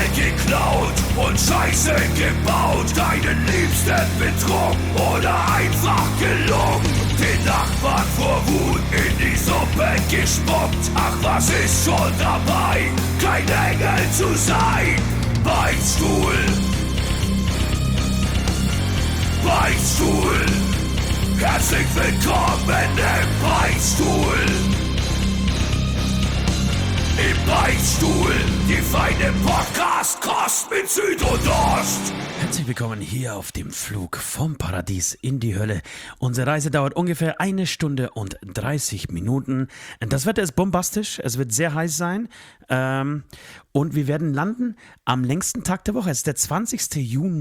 geklaut und Scheiße gebaut, deinen Liebsten betrogen oder einfach gelogen, den Nachbarn vor Wut in die Suppe gespuckt. Ach, was ist schon dabei, kein Engel zu sein? Beichtstuhl, Beichtstuhl, herzlich willkommen im Beichtstuhl. Im Beichtstuhl, die feine Podcast-Kost mit Süd und Ost. Herzlich willkommen hier auf dem Flug vom Paradies in die Hölle. Unsere Reise dauert ungefähr 1 Stunde und 30 Minuten. Das Wetter ist bombastisch, es wird sehr heiß sein. Und wir werden landen am längsten Tag der Woche. Es ist der 20.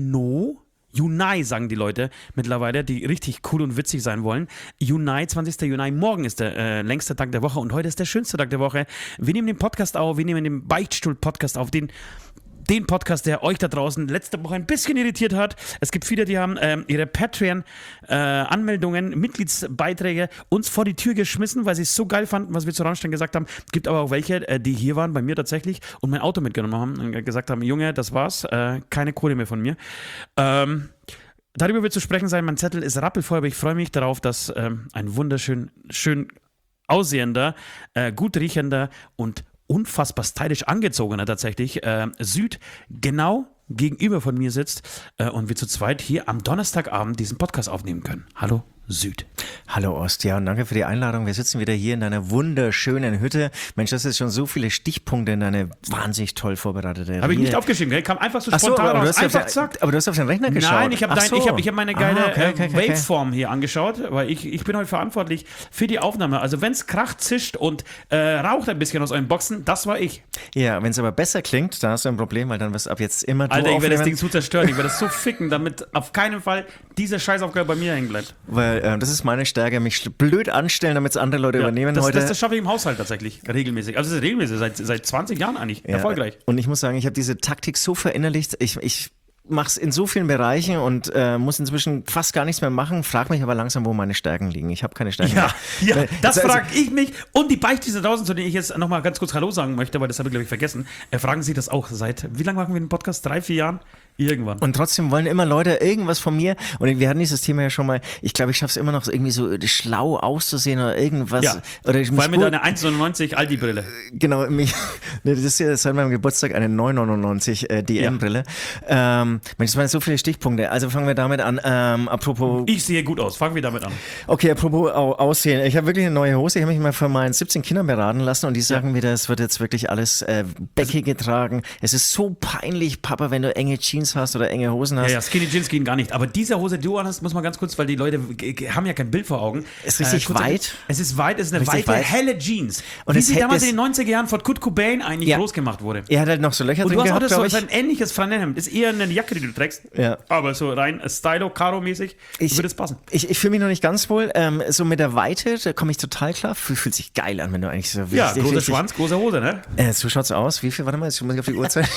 Juni, sagen die Leute mittlerweile, die richtig cool und witzig sein wollen. 20. Juni, morgen ist der längste Tag der Woche und heute ist der schönste Tag der Woche. Wir nehmen den Podcast auf, wir nehmen den Beichtstuhl-Podcast auf, den Podcast, der euch da draußen letzte Woche ein bisschen irritiert hat. Es gibt viele, die haben ihre Patreon-Anmeldungen, Mitgliedsbeiträge uns vor die Tür geschmissen, weil sie es so geil fanden, was wir zu Rammstein gesagt haben. Es gibt aber auch welche, die hier waren, bei mir tatsächlich, und mein Auto mitgenommen haben und gesagt haben, Junge, das war's, keine Kohle mehr von mir. Darüber wird zu sprechen sein. Mein Zettel ist rappelvoll, aber ich freue mich darauf, dass ein wunderschön schön aussehender, gut riechender und unfassbar stylisch angezogener tatsächlich Süd genau gegenüber von mir sitzt und wir zu zweit hier am Donnerstagabend diesen Podcast aufnehmen können. Hallo Süd. Hallo Ost, ja, und danke für die Einladung. Wir sitzen wieder hier in deiner wunderschönen Hütte. Mensch, das ist schon so viele Stichpunkte in deine wahnsinnig toll vorbereitete Rede. Habe ich nicht aufgeschrieben, gell? Kam einfach so spontan raus. Aber du hast auf den Rechner geschaut. Nein, ich habe meine geile Waveform hier angeschaut, weil ich bin heute verantwortlich für die Aufnahme. Also wenn es kracht, zischt und raucht ein bisschen aus euren Boxen, das war ich. Ja, wenn es aber besser klingt, dann hast du ein Problem, weil dann wirst du ab jetzt immer Alter, ich werde das Ding zu zerstören. Ich werde das so ficken, damit auf keinen Fall diese Scheißaufgabe bei mir hängen bleibt. Weil das ist meine Stärke, mich blöd anstellen, damit es andere Leute übernehmen heute. Das schaffe ich im Haushalt tatsächlich regelmäßig. Also es ist regelmäßig, seit 20 Jahren eigentlich, erfolgreich. Und ich muss sagen, ich habe diese Taktik so verinnerlicht, ich mache es in so vielen Bereichen und muss inzwischen fast gar nichts mehr machen, frage mich aber langsam, wo meine Stärken liegen. Ich habe keine Stärken mehr. Ja, das frage ich mich. Und die Beichtdienste draußen, zu denen ich jetzt nochmal ganz kurz Hallo sagen möchte, weil das habe ich, glaube ich, vergessen, fragen Sie das auch seit, wie lange machen wir den Podcast? 3, 4 Jahren? Irgendwann. Und trotzdem wollen immer Leute irgendwas von mir. Und wir hatten dieses Thema ja schon mal. Ich glaube, ich schaffe es immer noch irgendwie so schlau auszusehen oder irgendwas. Ja, oder vor allem mit einer 1,99 Aldi-Brille. Genau, das ist ja seit meinem Geburtstag eine 9,99 DM-Brille. Das waren so viele Stichpunkte. Also fangen wir damit an. Apropos. Ich sehe gut aus. Fangen wir damit an. Okay, apropos Aussehen. Ich habe wirklich eine neue Hose. Ich habe mich mal von meinen 17 Kindern beraten lassen und die sagen mir, das wird jetzt wirklich alles Becke getragen. Es ist so peinlich, Papa, wenn du enge Jeans hast oder enge Hosen hast. Ja, Skinny Jeans gehen gar nicht. Aber diese Hose, die du anhast, muss man ganz kurz, weil die Leute haben ja kein Bild vor Augen. Es ist richtig weit. Es ist weit, es ist eine weite, helle Jeans. Und wie sie damals in den 90er Jahren von Kurt Cobain eigentlich groß gemacht wurde. Er hat halt noch so Löcher drin gehabt, und du hast auch ein ähnliches Flanellhemd. Ist eher eine Jacke, die du trägst. Ja. Aber so rein Stylo-Karo-mäßig würde es passen. Ich fühle mich noch nicht ganz wohl. So mit der Weite, da komme ich total klar. Fühlt sich geil an, wenn du eigentlich so... Ja, großer Schwanz, große Hose, ne? So schaut's aus. Wie viel? Warte mal, jetzt muss ich auf die Uhrzeit.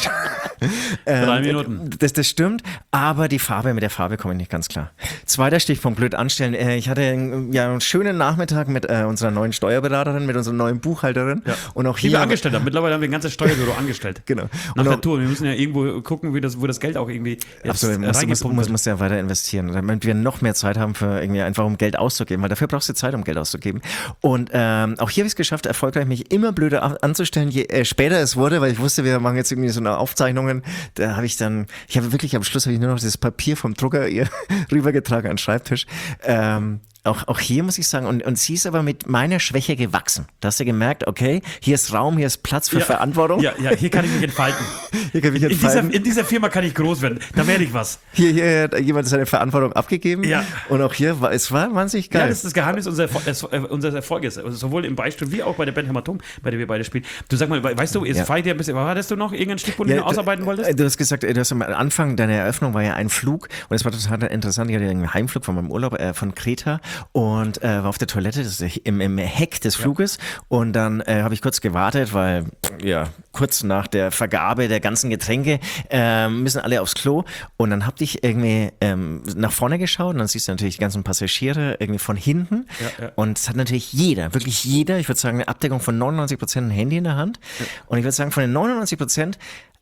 3 Minuten. Das stimmt, aber mit der Farbe komme ich nicht ganz klar. Zweiter Stichpunkt, blöd anstellen. Ich hatte einen schönen Nachmittag mit unserer neuen Steuerberaterin, mit unserer neuen Buchhalterin. Ja. Und auch hier. Die wir angestellt haben. Mittlerweile haben wir ein ganzes Steuerbüro angestellt. Genau. Nach der Tour. Wir müssen ja irgendwo gucken, wo das Geld auch irgendwie jetzt absolut, musst ja weiter investieren, damit wir noch mehr Zeit haben für irgendwie einfach um Geld auszugeben, weil dafür brauchst du Zeit, um Geld auszugeben. Und auch hier habe ich es geschafft, erfolgreich mich immer blöder anzustellen, je später es wurde, weil ich wusste, wir machen jetzt irgendwie so eine Aufzeichnungen. Da habe ich wirklich am Schluss nur noch das Papier vom Drucker ihr rübergetragen an den Schreibtisch. Auch hier muss ich sagen, und sie ist aber mit meiner Schwäche gewachsen. Da hast du gemerkt, okay, hier ist Raum, hier ist Platz für Verantwortung. Ja, hier kann ich mich entfalten. In dieser Firma kann ich groß werden. Da werde ich was. Hier hat jemand seine Verantwortung abgegeben. Ja. Und auch hier, es war wahnsinnig geil. Ja, das ist das Geheimnis unseres Erfolges. Sowohl im Beispiel wie auch bei der Band Hämatom, bei der wir beide spielen. Du sag mal, weißt du, jetzt feiert ihr ein bisschen, hattest du noch irgendeinen Stichpunkt, den du ausarbeiten wolltest? Du hast gesagt, du hast am Anfang deiner Eröffnung war ja ein Flug und es war total interessant. Ich hatte einen Heimflug von meinem Urlaub von Kreta und war auf der Toilette im Heck des Fluges und dann habe ich kurz gewartet, weil kurz nach der Vergabe der ganzen Getränke müssen alle aufs Klo und dann hab ich irgendwie nach vorne geschaut und dann siehst du natürlich die ganzen Passagiere irgendwie von hinten und es hat natürlich wirklich jeder, ich würde sagen eine Abdeckung von 99% ein Handy in der Hand und ich würde sagen von den 99%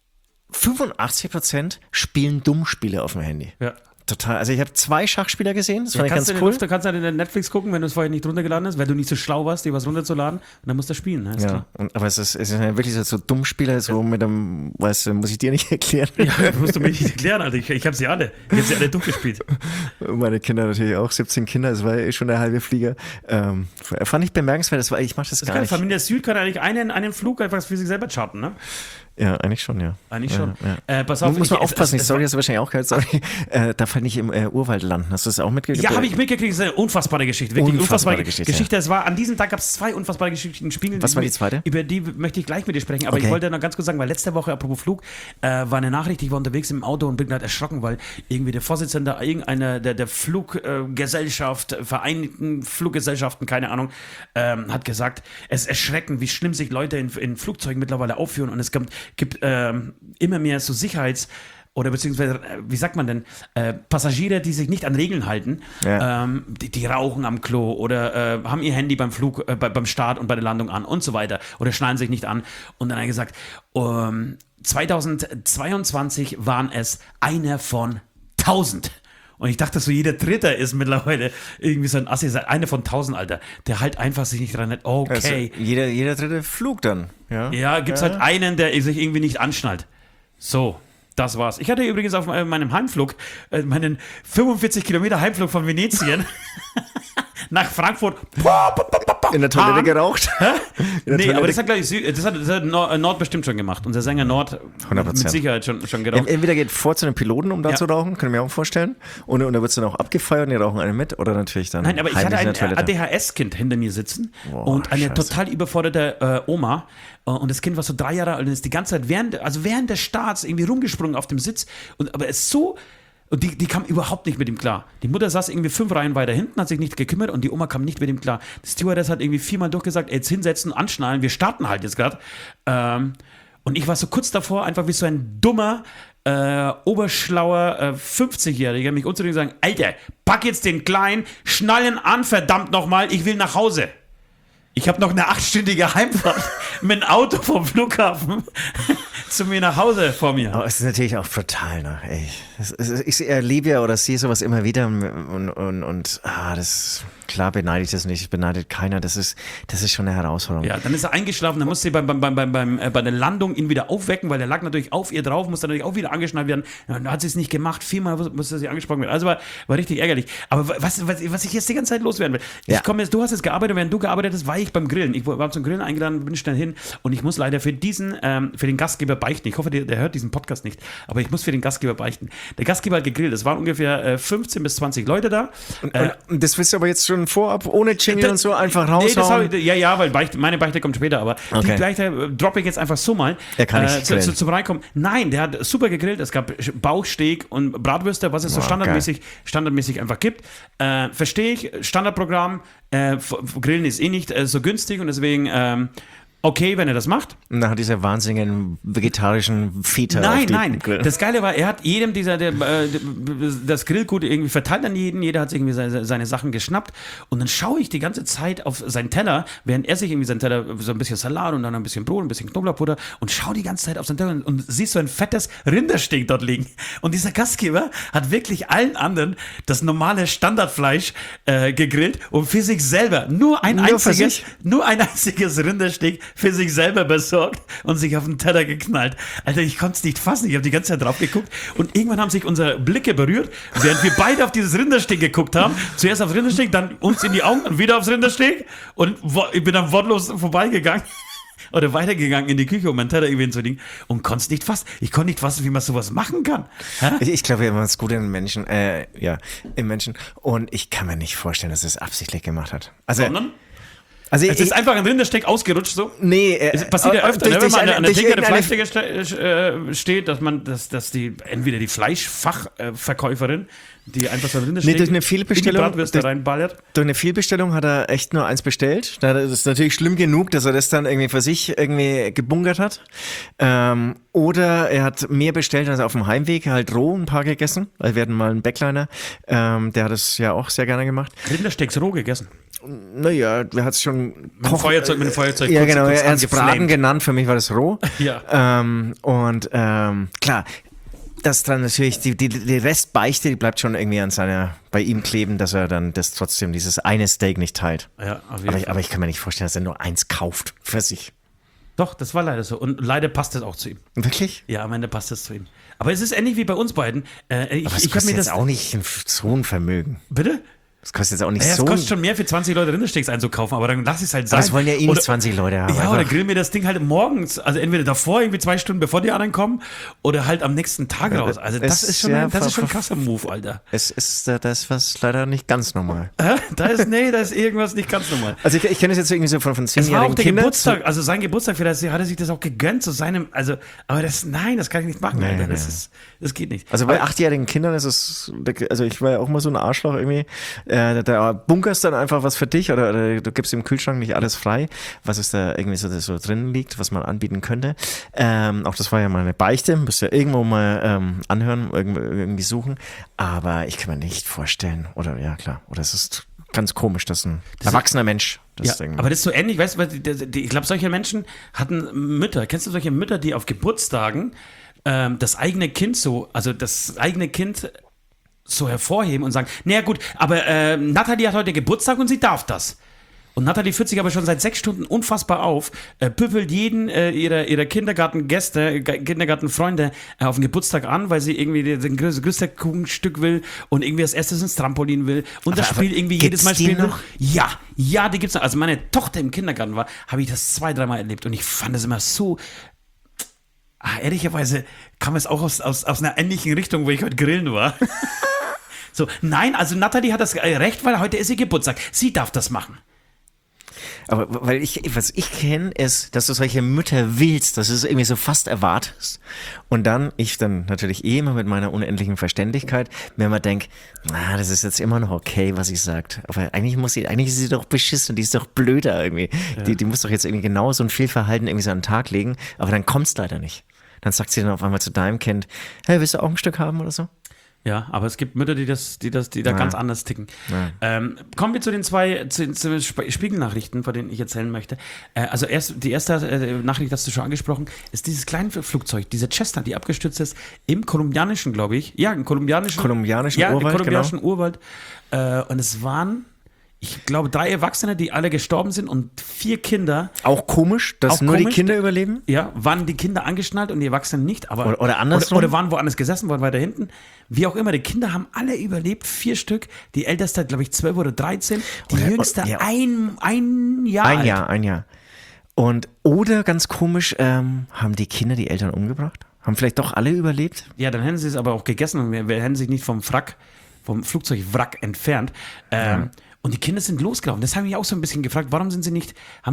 85% spielen Dummspiele auf dem Handy. Ja. Total. Also ich habe 2 Schachspieler gesehen, das fand ich ganz cool. Du kannst halt in Netflix gucken, wenn du es vorher nicht runtergeladen hast, weil du nicht so schlau warst, dir was runterzuladen, und dann musst du spielen. Ne? Ja, aber es ist ja wirklich so Dummspieler, so mit einem, weißt du, muss ich dir nicht erklären. Ja, musst du mir nicht erklären, Alter. Ich habe sie alle. Ich habe sie alle durchgespielt. Meine Kinder natürlich auch, 17 Kinder, das war schon der halbe Flieger. Fand ich bemerkenswert, ich mache das gar nicht. Familie Süd kann eigentlich einen Flug einfach für sich selber charten, ne? Ja, eigentlich schon, ja. Eigentlich schon. Ja. Pass auf, muss man aufpassen, sorry, hast du wahrscheinlich auch gehört, sorry. Da fand ich im Urwald landen. Hast du das auch mitgekriegt? Ja, habe ich mitgekriegt. Das ist eine unfassbare Geschichte. Wirklich unfassbare Geschichte. Ja. Es war, an diesem Tag gab es 2 unfassbare Geschichten. Was war die zweite? Über die möchte ich gleich mit dir sprechen. Aber ich wollte noch ganz kurz sagen, weil letzte Woche, apropos Flug, war eine Nachricht, ich war unterwegs im Auto und bin gerade erschrocken, weil irgendwie der Vorsitzende irgendeiner der Fluggesellschaft, Vereinigten Fluggesellschaften, keine Ahnung, hat gesagt, es ist erschreckend, wie schlimm sich Leute in Flugzeugen mittlerweile aufführen, und es gibt immer mehr so oder beziehungsweise, wie sagt man denn, Passagiere, die sich nicht an Regeln halten, die rauchen am Klo oder haben ihr Handy beim Flug, beim Start und bei der Landung an und so weiter oder schnallen sich nicht an. Und dann hat er gesagt, 2022 waren es einer von 1000. Und ich dachte so, jeder Dritte ist mittlerweile irgendwie so ein Assi, einer von 1000, Alter, der halt einfach sich nicht dran hält. Okay. Also jeder dritte Flug dann, ja? Ja, gibt's halt einen, der sich irgendwie nicht anschnallt. So, das war's. Ich hatte übrigens auf meinem Heimflug, meinen 45 Kilometer Heimflug von Venetien nach Frankfurt. In der Toilette geraucht? Nee, aber das hat Nord bestimmt schon gemacht. Unser Sänger Nord 100%. Mit Sicherheit schon geraucht. Entweder geht vor zu den Piloten, um da zu rauchen, können wir mir auch vorstellen. Und da wird es dann auch abgefeiert und die rauchen einen mit. Oder natürlich dann. Nein, aber ich hatte ein ADHS-Kind hinter mir sitzen und eine total überforderte Oma. Und das Kind war so 3 Jahre alt und ist die ganze Zeit während des Starts irgendwie rumgesprungen auf dem Sitz. Aber es ist so. Und die kam überhaupt nicht mit ihm klar. Die Mutter saß irgendwie 5 Reihen weiter hinten, hat sich nicht gekümmert, und die Oma kam nicht mit ihm klar. Die Stewardess hat irgendwie 4-mal durchgesagt, jetzt hinsetzen, anschnallen, wir starten halt jetzt gerade. Und ich war so kurz davor, einfach wie so ein dummer, oberschlauer 50-Jähriger, mich umzudrehen und sagen, Alter, pack jetzt den Kleinen, schnallen an, verdammt nochmal, ich will nach Hause. Ich habe noch eine 8-stündige Heimfahrt mit dem Auto vom Flughafen zu mir nach Hause vor mir. Aber es ist natürlich auch brutal, ne? Ey. Ich erlebe ja oder sehe sowas immer wieder und das klar beneide ich das nicht, es beneidet keiner, das ist schon eine Herausforderung. Ja, dann ist er eingeschlafen, dann musste sie bei der Landung ihn wieder aufwecken, weil er lag natürlich auf ihr drauf, musste natürlich auch wieder angeschnallt werden. Dann hat sie es nicht gemacht, 4-mal musste sie angesprochen werden. Also war richtig ärgerlich. Aber was ich jetzt die ganze Zeit loswerden will, du hast jetzt gearbeitet, während du gearbeitet hast, war ich beim Grillen. Ich war zum Grillen eingeladen, bin schnell hin, und ich muss leider für den Gastgeber beichten. Ich hoffe, der hört diesen Podcast nicht, aber ich muss für den Gastgeber beichten. Der Gastgeber hat gegrillt, es waren ungefähr 15 bis 20 Leute da. Und das willst du aber jetzt schon vorab, ohne Jingle und so, einfach raushauen? Nee, weil meine Beichte kommt später, aber die Beichte droppe ich jetzt einfach so mal. Er kann nicht zum Reinkommen. Nein, der hat super gegrillt, es gab Bauchsteak und Bratwürste, was es so standardmäßig einfach gibt. Verstehe ich, Standardprogramm, Grillen ist eh nicht so günstig, und deswegen okay, wenn er das macht. Und dann hat dieser wahnsinnigen vegetarischen Feta Nein. Das Geile war, er hat jedem das Grillgut irgendwie verteilt an jeden. Jeder hat sich irgendwie seine Sachen geschnappt. Und dann schaue ich die ganze Zeit auf seinen Teller, während er sich irgendwie seinen Teller, so ein bisschen Salat und dann ein bisschen Brot, ein bisschen Knoblauchpuder, und schaue die ganze Zeit auf seinen Teller und siehst so ein fettes Rindersteak dort liegen. Und dieser Gastgeber hat wirklich allen anderen das normale Standardfleisch gegrillt und für sich selber nur ein einziges Rindersteak für sich selber besorgt und sich auf den Teller geknallt. Alter, ich konnte es nicht fassen. Ich habe die ganze Zeit drauf geguckt, und irgendwann haben sich unsere Blicke berührt, während wir beide auf dieses Rindersteak geguckt haben. Zuerst aufs Rindersteak, dann uns in die Augen und wieder aufs Rindersteak, und ich bin dann wortlos vorbeigegangen oder weitergegangen in die Küche, um meinen Teller irgendwie hinzulegen, und konnte es nicht fassen. Ich konnte nicht fassen, wie man sowas machen kann. Ich glaube, wir haben es gut im Menschen, und ich kann mir nicht vorstellen, dass er es absichtlich gemacht hat. Es ist einfach ein Rindersteak ausgerutscht so? Nee. Es passiert ja öfter, wenn man an der Theke der Fleischtheke steht, dass die entweder die Fleischfachverkäuferin die einfach so ein Nee, durch eine Fehlbestellung, in die Bratwürste reinballert. durch eine Fehlbestellung hat er echt nur eins bestellt. Das ist natürlich schlimm genug, dass er das dann irgendwie für sich irgendwie gebunkert hat. Oder er hat mehr bestellt, als auf dem Heimweg halt roh ein paar gegessen. Also wir hatten mal einen Backliner, der hat es ja auch sehr gerne gemacht. Rindersteaks roh gegessen. Naja, er hat es schon Mit dem Feuerzeug ja, kurz, genau, kurz er hat es Braten genannt, für mich war das roh. Ja. Klar, dass dann natürlich die Restbeichte, die bleibt schon irgendwie bei ihm kleben, dass er dann dieses eine Steak nicht teilt. Ja, auf jeden Fall. Aber ich kann mir nicht vorstellen, dass er nur eins kauft für sich. Doch, das war leider so. Und leider passt es auch zu ihm. Wirklich? Ja, am Ende passt es zu ihm. Aber es ist ähnlich wie bei uns beiden. Aber es Ich habe kostet mir das jetzt auch nicht so ein Vermögen. Bitte? Das kostet jetzt auch nicht Ja, es so ein... kostet schon mehr für 20 Leute Rindersteaks einzukaufen, aber dann lass ich es halt sein. Aber das wollen ja eh nicht 20 Leute haben. Ja, einfach. oder grillen wir das Ding halt morgens, also entweder davor, irgendwie 2 Stunden bevor die anderen kommen, oder halt am nächsten Tag raus. Also das ist schon ein krasser Move, Alter. Es ist das was leider nicht ganz normal. Da ist irgendwas nicht ganz normal. Also ich kenne es jetzt irgendwie so von Es war 10-jährigen auch der Kindern. Geburtstag, also sein Geburtstag, vielleicht hat er sich das auch gegönnt zu seinem, also, aber das kann ich nicht machen, Nee, Alter. nee. Das geht nicht. Also bei 8-jährigen Kindern ist es, also ich war ja auch mal so ein Arschloch irgendwie, da bunkerst dann einfach was für dich oder du gibst im Kühlschrank nicht alles frei, was es da irgendwie so drin liegt, was man anbieten könnte. Auch das war ja mal eine Beichte, müsst ihr irgendwo mal anhören, irgendwie suchen, aber ich kann mir nicht vorstellen, oder ja klar, oder es ist ganz komisch, dass ein erwachsener Mensch das irgendwie... Aber das ist so ähnlich, weißt du, ich glaube, solche Menschen hatten Mütter, kennst du solche Mütter, die auf Geburtstagen das eigene Kind so hervorheben und sagen, naja gut, aber Natalie hat heute Geburtstag und sie darf das. Und Natalie führt sich aber schon seit 6 Stunden unfassbar auf, püffelt jeden ihrer Kindergartenfreunde auf den Geburtstag an, weil sie irgendwie den größte Kuchenstück will und irgendwie als erstes ins Trampolin will. Und das Spiel irgendwie jedes Mal spielen will. Ja, die gibt's noch. Als meine Tochter im Kindergarten war, habe ich das 2-3 Mal erlebt und ich fand das immer so... ehrlicherweise kam es auch aus einer ähnlichen Richtung, wo ich heute grillen war. So, nein, also Natalie hat das Recht, weil heute ist ihr Geburtstag. Sie darf das machen. Aber was ich kenne, ist, dass du solche Mütter willst, dass du es irgendwie so fast erwartest. Und dann, ich dann natürlich immer mit meiner unendlichen Verständlichkeit, mir immer denke, das ist jetzt immer noch okay, was sie sagt. Aber eigentlich ist sie doch beschissen, die ist doch blöder irgendwie. Ja. Die muss doch jetzt irgendwie genau so ein Fehlverhalten irgendwie so an den Tag legen, aber dann kommt's leider nicht. Dann sagt sie dann auf einmal zu deinem Kind, hey, willst du auch ein Stück haben oder so? Ja, aber es gibt Mütter, die da ganz anders ticken. Ja. Kommen wir zu den zu Spiegelnachrichten, von denen ich erzählen möchte. Also die erste Nachricht, hast du schon angesprochen, ist dieses kleine Flugzeug, diese Cessna, die abgestürzt ist im kolumbianischen, glaube ich. Ja, im kolumbianischen Urwald. Und es waren, ich glaube, 3 Erwachsene, die alle gestorben sind und 4 Kinder. Auch komisch, dass nur die Kinder überleben? Ja, waren die Kinder angeschnallt und die Erwachsenen nicht. Aber oder andersrum? Oder waren woanders gesessen, waren weiter hinten. Wie auch immer, die Kinder haben alle überlebt, 4 Stück. Die älteste, glaube ich, 12 oder 13. Die jüngste ein Jahr alt. Ein Jahr. Oder ganz komisch, haben die Kinder die Eltern umgebracht? Haben vielleicht doch alle überlebt? Ja, dann hätten sie es aber auch gegessen und wir hätten sich nicht vom Flugzeugwrack entfernt. Und die Kinder sind losgelaufen. Das habe ich mich auch so ein bisschen gefragt. Warum sind sie nicht,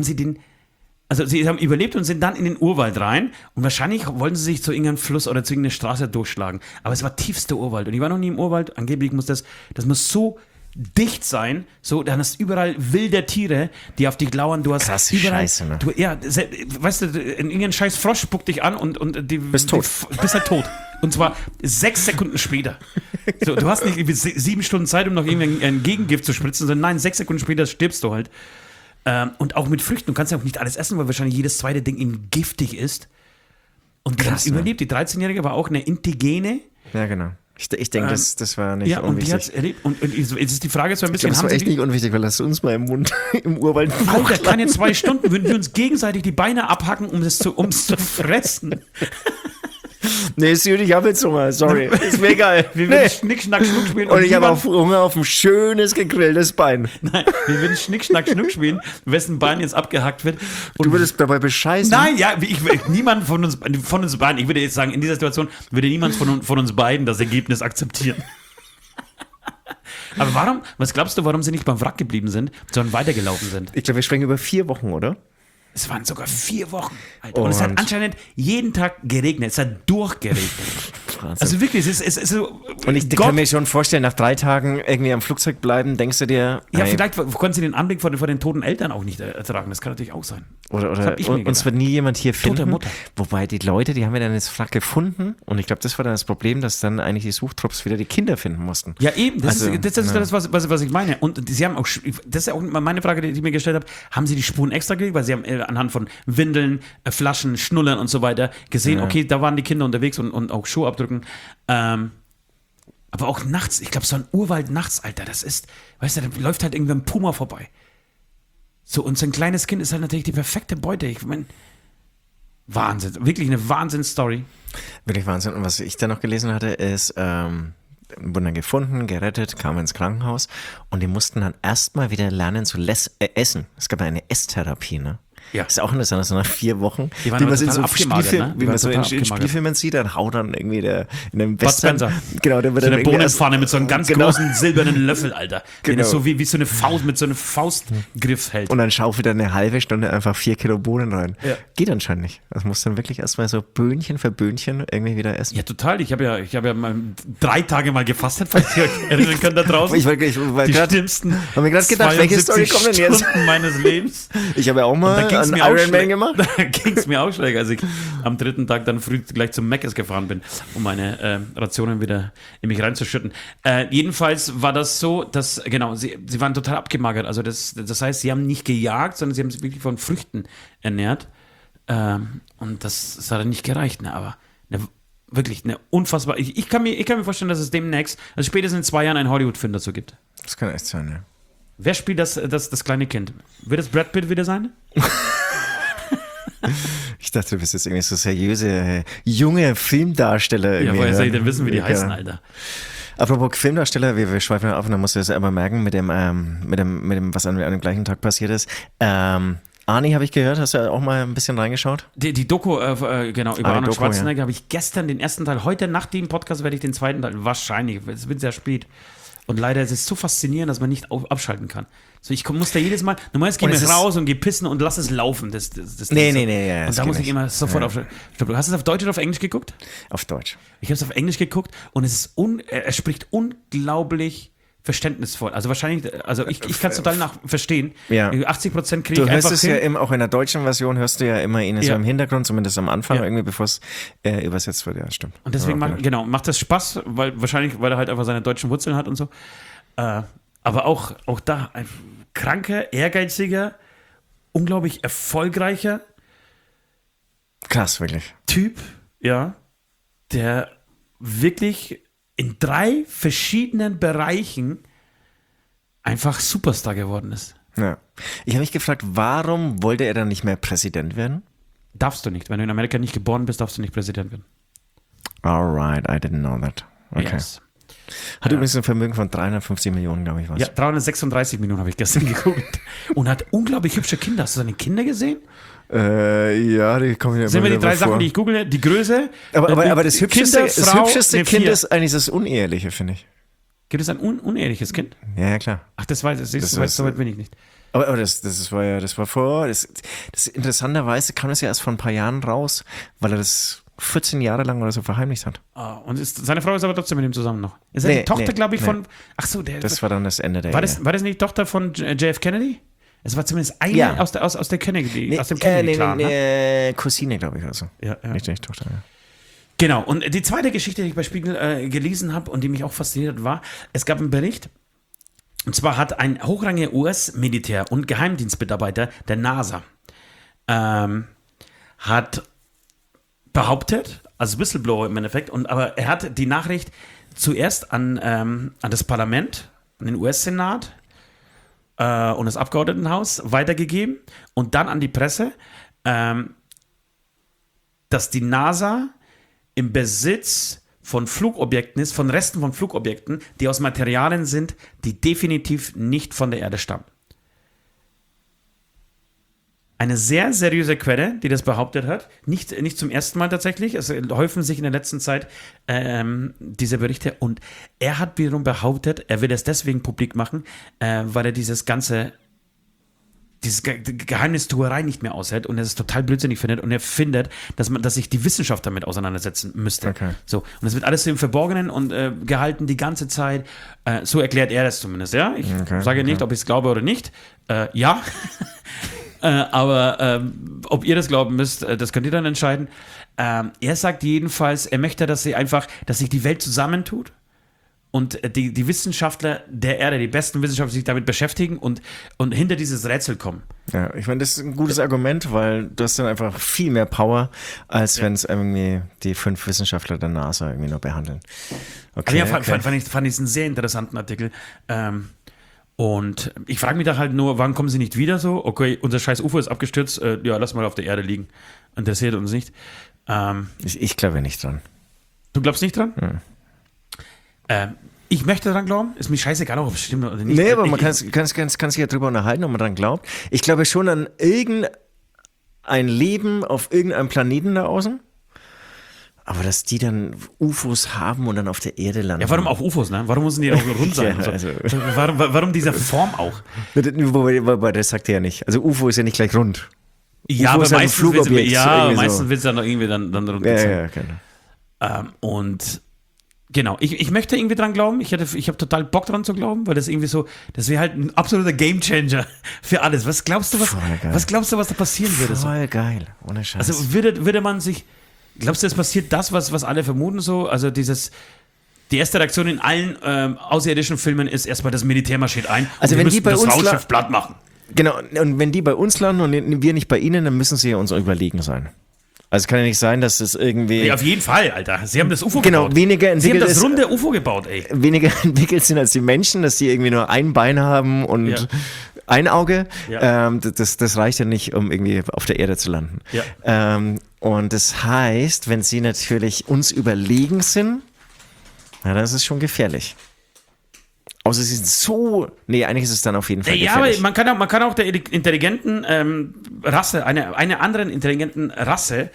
sie haben überlebt und sind dann in den Urwald rein und wahrscheinlich wollten sie sich zu irgendeinem Fluss oder zu irgendeiner Straße durchschlagen. Aber es war tiefster Urwald und ich war noch nie im Urwald. Angeblich muss das muss so dicht sein, so, dann hast du überall wilde Tiere, die auf dich lauern. Du hast krasse überall, Scheiße, ne? Weißt du, irgendein scheiß Frosch spuckt dich an und bist tot. Bist halt tot. Und zwar 6 Sekunden später. So, du hast nicht 7 Stunden Zeit, um noch irgendwie ein Gegengift zu spritzen, sondern nein, 6 Sekunden später stirbst du halt. Und auch mit Früchten. Du kannst ja auch nicht alles essen, weil wahrscheinlich jedes zweite Ding ihm giftig ist. Und die hat überlebt. Die 13-Jährige war auch eine Indigene. Ja, genau. Ich denke, das war nicht unwichtig. Und die hat erlebt. Und jetzt ist die Frage so ein bisschen... Das war echt nicht unwichtig, weil lass uns mal im Urwald... Alter, keine 2 Stunden würden wir uns gegenseitig die Beine abhacken, um es zu fressen. Nee, Süd, ich habe jetzt Hunger, sorry. Ist mir egal. Wir würden Schnick, Schnack, Schnuck spielen. Und ich habe auch Hunger auf ein schönes gegrilltes Bein. Nein, wir würden Schnick, Schnack, Schnuck spielen, wessen Bein jetzt abgehackt wird. Und du würdest dabei bescheißen? Nein, ja, niemand von uns beiden, ich würde jetzt sagen, in dieser Situation würde niemand von uns beiden das Ergebnis akzeptieren. Aber was glaubst du, warum sie nicht beim Wrack geblieben sind, sondern weitergelaufen sind? Ich glaube, wir sprechen über 4 Wochen, oder? Es waren sogar 4 Wochen, Alter. Und es hat anscheinend jeden Tag geregnet. Es hat durchgeregnet. Also wirklich, es ist so. Und ich kann mir schon vorstellen, nach 3 Tagen irgendwie am Flugzeug bleiben, denkst du dir. Ja, vielleicht konnten sie den Anblick vor den toten Eltern auch nicht ertragen. Das kann natürlich auch sein. Oder uns wird nie jemand hier finden. Tote Mutter. Wobei die Leute, die haben ja dann das Wrack gefunden. Und ich glaube, das war dann das Problem, dass dann eigentlich die Suchtrupps wieder die Kinder finden mussten. Ja, eben. Das ist das, was ich meine. Und sie haben auch, das ist ja auch meine Frage, die ich mir gestellt habe, haben sie die Spuren extra gelegt? Weil sie haben anhand von Windeln, Flaschen, Schnullern und so weiter gesehen, okay, da waren die Kinder unterwegs und auch Schuhabdrücken. Aber auch nachts, ich glaube, so ein Urwald nachts, Alter, das ist, weißt du, da läuft halt irgendwie ein Puma vorbei. So, und so ein kleines Kind ist halt natürlich die perfekte Beute. Ich meine, Wahnsinn, wirklich eine Wahnsinnsstory. Wirklich Wahnsinn. Und was ich da noch gelesen hatte, ist, wurden dann gefunden, gerettet, kamen ins Krankenhaus und die mussten dann erstmal wieder lernen zu essen. Es gab eine Esstherapie, ne? Ja. Das ist auch interessant, dass so nach 4 Wochen, wie man es in so Spielfilmen, wie man so in Spielfilmen sieht, dann haut dann irgendwie in einem Western. Genau, der wird so eine Bohnenpfanne mit so einem ganz großen silbernen Löffel, Alter. Den es so wie so eine Faust, mit so einem Faustgriff hält. Und dann schaufelt er eine halbe Stunde einfach 4 Kilo Bohnen rein. Ja. Geht anscheinend nicht. Das muss dann wirklich erstmal so Böhnchen für Böhnchen irgendwie wieder essen. Ja, total. Ich habe ja mal 3 Tage mal gefastet, falls ihr euch erinnern könnt da draußen. Ich war gerade gedacht, welche Story kommt denn jetzt? Stunden meines Lebens. Ich habe ja auch mal einen Ironman gemacht. Da ging es mir auch schlecht, als ich am 3. Tag dann früh gleich zum Mc's gefahren bin, um meine Rationen wieder in mich reinzuschütten. Jedenfalls war das so, dass, genau, sie waren total abgemagert. Also das heißt, sie haben nicht gejagt, sondern sie haben sich wirklich von Früchten ernährt. Und das hat dann nicht gereicht, ne? Aber wirklich eine unfassbar. Ich kann mir vorstellen, dass es demnächst, also spätestens in 2 Jahren, einen Hollywood-Film dazu gibt. Das kann echt sein, ja. Wer spielt das kleine Kind? Wird es Brad Pitt wieder sein? Ich dachte, du bist jetzt irgendwie so seriöse, junge Filmdarsteller. Ja, woher soll ich denn wissen, wie die heißen, Alter? Apropos Filmdarsteller, wir schweifen auf und dann musst du das einmal merken mit dem, was an dem gleichen Tag passiert ist. Arnie habe ich gehört, hast du ja auch mal ein bisschen reingeschaut? Die Doku, genau, über Arnold Schwarzenegger habe ich gestern den ersten Teil, heute nach dem Podcast werde ich den zweiten Teil, wahrscheinlich, es wird sehr spät. Und leider ist es so faszinierend, dass man nicht abschalten kann. So, ich muss da jedes Mal, normalerweise gehe ich raus und gehe pissen und lass es laufen. Nee. Ja, und da muss ich immer sofort aufschalten. Du hast es auf Deutsch oder auf Englisch geguckt? Auf Deutsch. Ich habe es auf Englisch geguckt und er spricht unglaublich verständnisvoll. Also wahrscheinlich, also ich kann es total verstehen. Ja. 80% kriege ich einfach hin. Du hörst es ja immer, auch in der deutschen Version hörst du ja immer ihn so im Hintergrund, zumindest am Anfang, irgendwie bevor es übersetzt wird. Ja, stimmt. Und deswegen macht das Spaß, weil er halt einfach seine deutschen Wurzeln hat und so. Aber auch da ein kranker, ehrgeiziger, unglaublich erfolgreicher krass, wirklich. Typ, ja, der wirklich in 3 verschiedenen Bereichen einfach Superstar geworden ist. Ja. Ich habe mich gefragt, warum wollte er dann nicht mehr Präsident werden? Darfst du nicht. Wenn du in Amerika nicht geboren bist, darfst du nicht Präsident werden. Alright, I didn't know that. Okay. Yes. Hat übrigens ein Vermögen von 350 Millionen, glaube ich, was. Ja, 336 Millionen habe ich gestern geguckt. Und hat unglaublich hübsche Kinder. Hast du seine Kinder gesehen? Ja, die kommen ja immer. Sind wir die 3 Sachen, die ich google? Die Größe. Aber das hübscheste Kind ist eigentlich das Uneheliche, finde ich. Gibt es ein uneheliches Kind? Ja, klar. Ach, das weiß ich. So weit bin ich nicht. Aber das interessanterweise kam das ja erst vor ein paar Jahren raus, weil er das 14 Jahre lang oder so verheimlicht hat. Und seine Frau ist aber trotzdem mit ihm zusammen noch. Ist er die Tochter, glaube ich, von. Ach so, das war dann das Ende der Ehe. War das nicht die Tochter von JF Kennedy? Es war zumindest eine aus der Kennedy, aus dem Kennedy-Clan. Cousine, glaube ich, oder so. Ja. Nicht Tochter, ja. Genau, und die zweite Geschichte, die ich bei Spiegel gelesen habe und die mich auch fasziniert hat, war, es gab einen Bericht, und zwar hat ein hochrangiger US-Militär- und Geheimdienstmitarbeiter der NASA hat behauptet, also Whistleblower im Endeffekt, aber er hat die Nachricht zuerst an das Parlament, an den US-Senat und das Abgeordnetenhaus weitergegeben und dann an die Presse, dass die NASA im Besitz von Flugobjekten ist, von Resten von Flugobjekten, die aus Materialien sind, die definitiv nicht von der Erde stammen. Eine sehr seriöse Quelle, die das behauptet hat, nicht zum ersten Mal tatsächlich, es häufen sich in der letzten Zeit diese Berichte und er hat wiederum behauptet, er will es deswegen publik machen, weil er diese diese Geheimnistuerei nicht mehr aushält und er es total blödsinnig findet und er findet, dass sich die Wissenschaft damit auseinandersetzen müsste. Okay. So, und es wird alles so im Verborgenen und gehalten die ganze Zeit. So erklärt er das zumindest, ja. Ich sage nicht, ob ich es glaube oder nicht. Ja. Aber ob ihr das glauben müsst, das könnt ihr dann entscheiden. Er sagt jedenfalls, er möchte, dass sich die Welt zusammentut und die Wissenschaftler der Erde, die besten Wissenschaftler sich damit beschäftigen und hinter dieses Rätsel kommen. Ja, ich meine, das ist ein gutes Argument, weil du hast dann einfach viel mehr Power, als wenn es irgendwie die 5 Wissenschaftler der NASA irgendwie nur behandeln. Okay, Also fand ich einen sehr interessanten Artikel. Und ich frage mich da halt nur, wann kommen sie nicht wieder so? Okay, unser scheiß UFO ist abgestürzt, ja, lass mal auf der Erde liegen. Interessiert uns nicht. Ich glaube nicht dran. Du glaubst nicht dran? Ich möchte dran glauben. Ist mir scheißegal, ob es stimmt oder nicht. Nee, aber man kann sich ja drüber unterhalten, ob man dran glaubt. Ich glaube schon an irgendein Leben auf irgendeinem Planeten da außen. Aber dass die dann UFOs haben und dann auf der Erde landen. Ja, warum auch UFOs, ne? Warum müssen die auch rund sein? Ja, also. Warum diese Form auch? Wobei, das sagt er ja nicht. Also UFO ist ja nicht gleich rund. Ja, UFO aber meistens willst du dann irgendwie dann rund ja, sein. ja, genau. Und genau, ich möchte irgendwie dran glauben. Ich habe total Bock dran zu glauben, weil das irgendwie so, das wäre halt ein absoluter Gamechanger für alles. Was glaubst du, was da passieren würde? Voll geil, ohne Scheiß. Also würde man sich, glaubst du, es passiert das, was alle vermuten so? Also die erste Reaktion in allen außerirdischen Filmen ist erstmal, das Militär marschiert ein also und wenn die bei das uns Raumschiff platt machen. Genau, und wenn die bei uns landen und wir nicht bei ihnen, dann müssen sie ja uns überlegen sein. Also es kann ja nicht sein, dass das irgendwie... Ja, auf jeden Fall, Alter. Sie haben das UFO genau, gebaut. Weniger entwickelt Sie haben das runde UFO gebaut, ey. Weniger entwickelt sind als die Menschen, dass die irgendwie nur ein Bein haben und ein Auge. Ja. Das reicht ja nicht, um irgendwie auf der Erde zu landen. Ja. Und das heißt, wenn sie natürlich uns überlegen sind, dann ist es schon gefährlich. Außer sie sind so... Nee, eigentlich ist es dann auf jeden Fall gefährlich. Ja, aber man kann auch der intelligenten Rasse, einer anderen intelligenten Rasse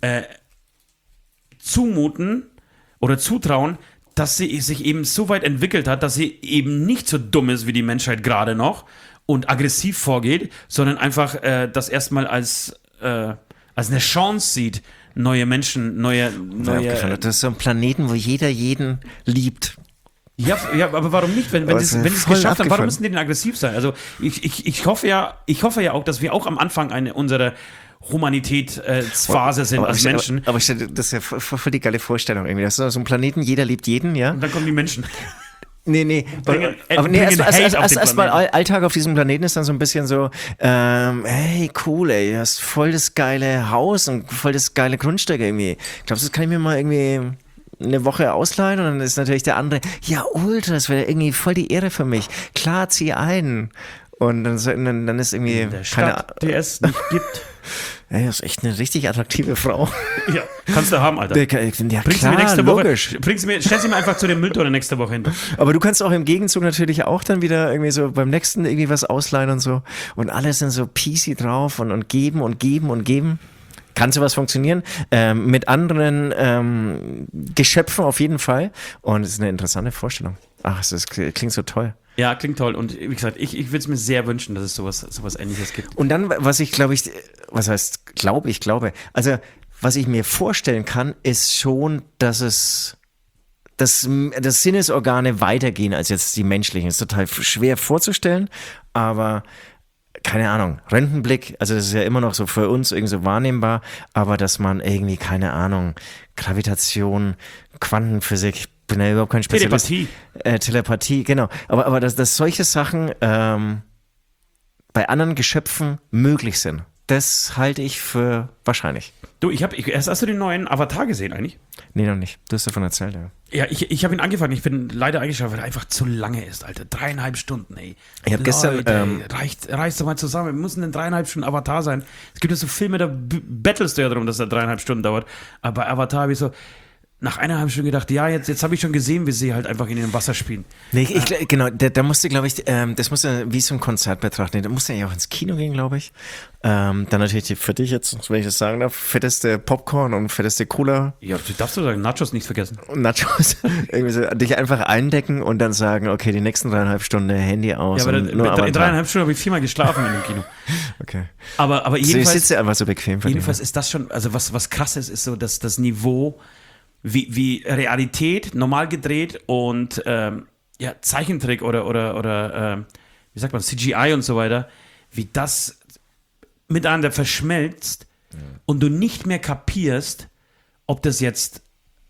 zumuten oder zutrauen, dass sie sich eben so weit entwickelt hat, dass sie eben nicht so dumm ist wie die Menschheit gerade noch und aggressiv vorgeht, sondern einfach das erstmal als eine Chance sieht, neue Menschen, neue... Das ist so ein Planeten, wo jeder jeden liebt. Ja, aber warum nicht? Wenn sie es geschafft haben, warum müssen die denn aggressiv sein? Also ich hoffe ja auch, dass wir auch am Anfang unserer Humanitätsphase sind als Menschen. Aber das ist ja voll die geile Vorstellung irgendwie. Das ist so ein Planeten, jeder liebt jeden, ja? Und dann kommen die Menschen. Nee. Erstmal Alltag auf diesem Planeten ist dann so ein bisschen so, hey, cool, ey, du hast voll das geile Haus und voll das geile Grundstück irgendwie. Glaubst du, das kann ich mir mal irgendwie eine Woche ausleihen? Und dann ist natürlich der andere, ja, ultra, das wäre irgendwie voll die Ehre für mich. Klar, zieh ein. Und dann ist irgendwie in der Stadt, die es nicht gibt. Ey, das ist echt eine richtig attraktive Frau. Ja, kannst du haben, Alter. Ja, bring sie mir klar, logisch. Stell sie mir einfach zu dem Mülltonne nächste Woche hin. Aber du kannst auch im Gegenzug natürlich auch dann wieder irgendwie so beim nächsten irgendwie was ausleihen und so. Und alle sind so peasy drauf und geben und geben und geben. Kann sowas funktionieren? Mit anderen Geschöpfen auf jeden Fall. Und es ist eine interessante Vorstellung. Ach, das klingt so toll. Ja, klingt toll. Und wie gesagt, ich würde es mir sehr wünschen, dass es sowas Ähnliches gibt. Und dann, was ich glaube, also was ich mir vorstellen kann, ist schon, dass Sinnesorgane weitergehen als jetzt die menschlichen. Das ist total schwer vorzustellen, aber keine Ahnung, Röntgenblick, also das ist ja immer noch so für uns irgendwie so wahrnehmbar, aber dass man irgendwie, keine Ahnung, Gravitation, Quantenphysik, ich bin ja überhaupt kein Spezialist. Telepathie, genau. Aber dass solche Sachen bei anderen Geschöpfen möglich sind, das halte ich für wahrscheinlich. Du, hast du den neuen Avatar gesehen eigentlich? Nee, noch nicht. Du hast davon erzählt, ja. Ja, ich habe ihn angefangen. Ich bin leider eingeschlafen, weil er einfach zu lange ist, Alter. 3,5 Stunden, ey. Ich habe gestern... reißt doch mal zusammen. Wir müssen denn 3,5 Stunden Avatar sein. Es gibt ja so Filme, da bettelst du ja darum, dass er 3,5 Stunden dauert. Aber bei Avatar habe ich so... nach 1,5 Stunde gedacht, ja, jetzt habe ich schon gesehen, wie sie halt einfach in dem Wasser spielen. Nee, genau, da musste, glaube ich, das musste wie so ein Konzert betrachten. Da musste ja auch ins Kino gehen, glaube ich. Dann natürlich für dich jetzt, wenn ich das sagen darf, fetteste Popcorn und fetteste Cola. Ja, du darfst du sagen, Nachos nicht vergessen. Und Nachos. Irgendwie so, dich einfach eindecken und dann sagen, okay, die nächsten 3,5 Stunden Handy aus. Ja, aber und nur in 3,5 Stunden habe ich 4-mal geschlafen in dem Kino. Okay. Aber So, ich jedenfalls, sitze einfach so bequem. jedenfalls ist das schon, also was krass ist so, dass das Niveau, wie Realität normal gedreht und ja, Zeichentrick oder wie sagt man, CGI und so weiter, wie das miteinander verschmelzt und du nicht mehr kapierst, ob das jetzt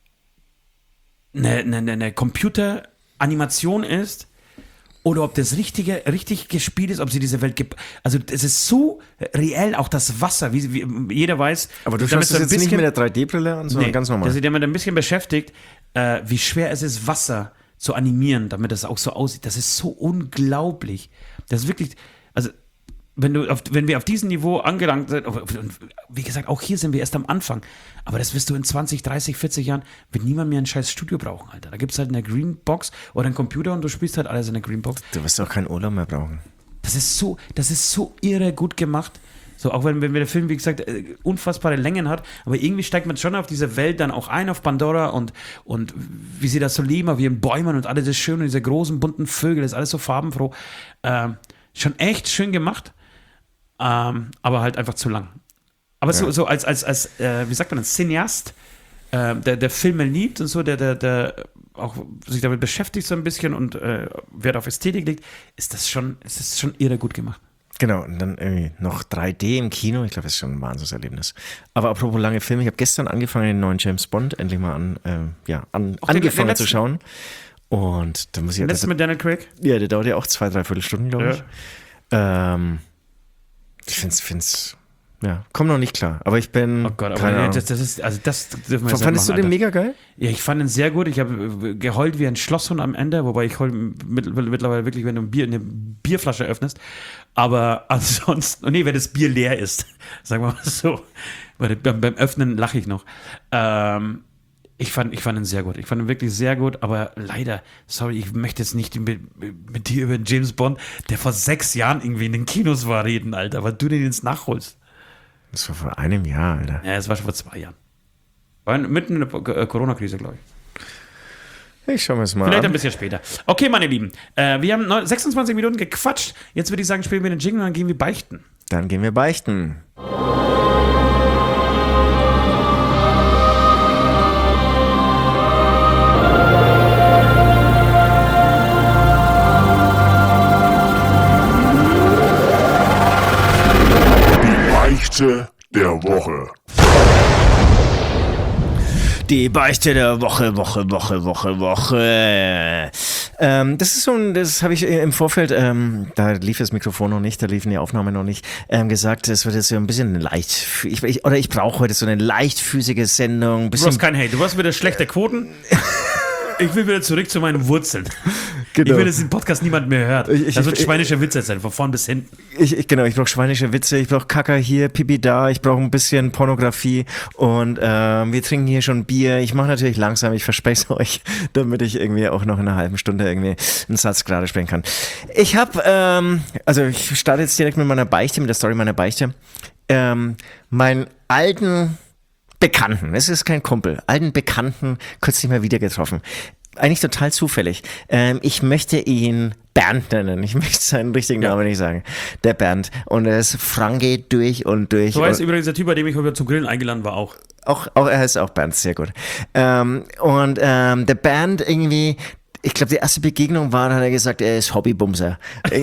eine Computeranimation ist oder ob das richtig gespielt ist, ob sie diese Welt gibt. Also es ist so reell, auch das Wasser, wie jeder weiß. Aber du damit schaust das jetzt nicht mit der 3D-Brille an, sondern ganz normal. Dass sich damit ein bisschen beschäftigt, wie schwer es ist, Wasser zu animieren, damit das auch so aussieht. Das ist so unglaublich. Das ist wirklich, also wenn wir auf diesem Niveau angelangt sind, und wie gesagt, auch hier sind wir erst am Anfang, aber das wirst du in 20, 30, 40 Jahren, wird niemand mehr ein scheiß Studio brauchen, Alter. Da gibt es halt eine Greenbox oder einen Computer und du spielst halt alles in der Greenbox. Du wirst auch keinen Urlaub mehr brauchen. Das ist so irre gut gemacht. So, auch wenn der Film, wie gesagt, unfassbare Längen hat, aber irgendwie steigt man schon auf diese Welt dann auch ein, auf Pandora und wie sie das so leben, wie in Bäumen und alles ist schön und diese großen, bunten Vögel, das ist alles so farbenfroh. Schon echt schön gemacht, aber halt einfach zu lang. Aber so als wie sagt man, als Cineast, der Filme liebt und so, der auch sich damit beschäftigt so ein bisschen und Wert auf Ästhetik legt, ist es ist schon irre gut gemacht. Genau, und dann irgendwie noch 3D im Kino. Ich glaube, das ist schon ein Wahnsinnserlebnis. Aber apropos lange Filme, ich habe gestern angefangen, den neuen James Bond endlich mal angefangen zu schauen. Und da muss ich Letztes mit Daniel Craig? Ja, der dauert ja auch 2-3 Stunden, glaube ich. Ich find's, ja, komm noch nicht klar. Aber ich bin. Oh Gott, aber das dürfen wir jetzt Fandest du den mega geil? Ja, ich fand ihn sehr gut. Ich habe geheult wie ein Schlosshund am Ende, wobei ich heule mittlerweile wirklich, wenn du eine Bierflasche öffnest. Aber ansonsten, wenn das Bier leer ist, sagen wir mal so. Beim Öffnen lache ich noch. Ich fand ihn sehr gut. Ich fand ihn wirklich sehr gut, aber leider, sorry, ich möchte jetzt nicht mit dir über James Bond, der vor 6 Jahren irgendwie in den Kinos war, reden, Alter, weil du den jetzt nachholst. Das war vor einem Jahr, Alter. Ja, das war schon vor 2 Jahren. War mitten in der Corona-Krise, glaube ich. Ich schau mir das mal Vielleicht an. ein bisschen später. Okay, meine Lieben, wir haben 26 Minuten gequatscht. Jetzt würde ich sagen, spielen wir den Jingle und dann gehen wir beichten. Dann gehen wir beichten. Beichte der Woche. Die Beichte der Woche. Das habe ich im Vorfeld, da lief das Mikrofon noch nicht, da liefen die Aufnahmen noch nicht, gesagt, es wird jetzt so ein bisschen ich brauche heute so eine leichtfüßige Sendung. Du hast kein Hate, du hast wieder schlechte Quoten. Ich will wieder zurück zu meinen Wurzeln. Genau. Ich will, dass den Podcast niemand mehr hört. Das wird schweinische Witze sein, von vorn bis hinten. Ich brauche schweinische Witze, ich brauche Kacker hier, Pipi da, ich brauche ein bisschen Pornografie und wir trinken hier schon Bier. Ich mache natürlich langsam, ich verspreche es euch, damit ich irgendwie auch noch in einer halben Stunde irgendwie einen Satz gerade sprechen kann. Ich starte jetzt direkt mit der Story meiner Beichte. Meinen alten Bekannten, es ist kein Kumpel, alten Bekannten kürzlich mal wieder getroffen. Eigentlich total zufällig. Ich möchte ihn Bernd nennen. Ich möchte seinen richtigen Namen nicht sagen. Der Bernd. Und er ist Franke durch und durch. So heißt übrigens der Typ, bei dem ich heute zum Grillen eingeladen war, auch. Auch er heißt auch Bernd, sehr gut. Der Bernd irgendwie, ich glaube, die erste Begegnung war, hat er gesagt, er ist Hobbybumser.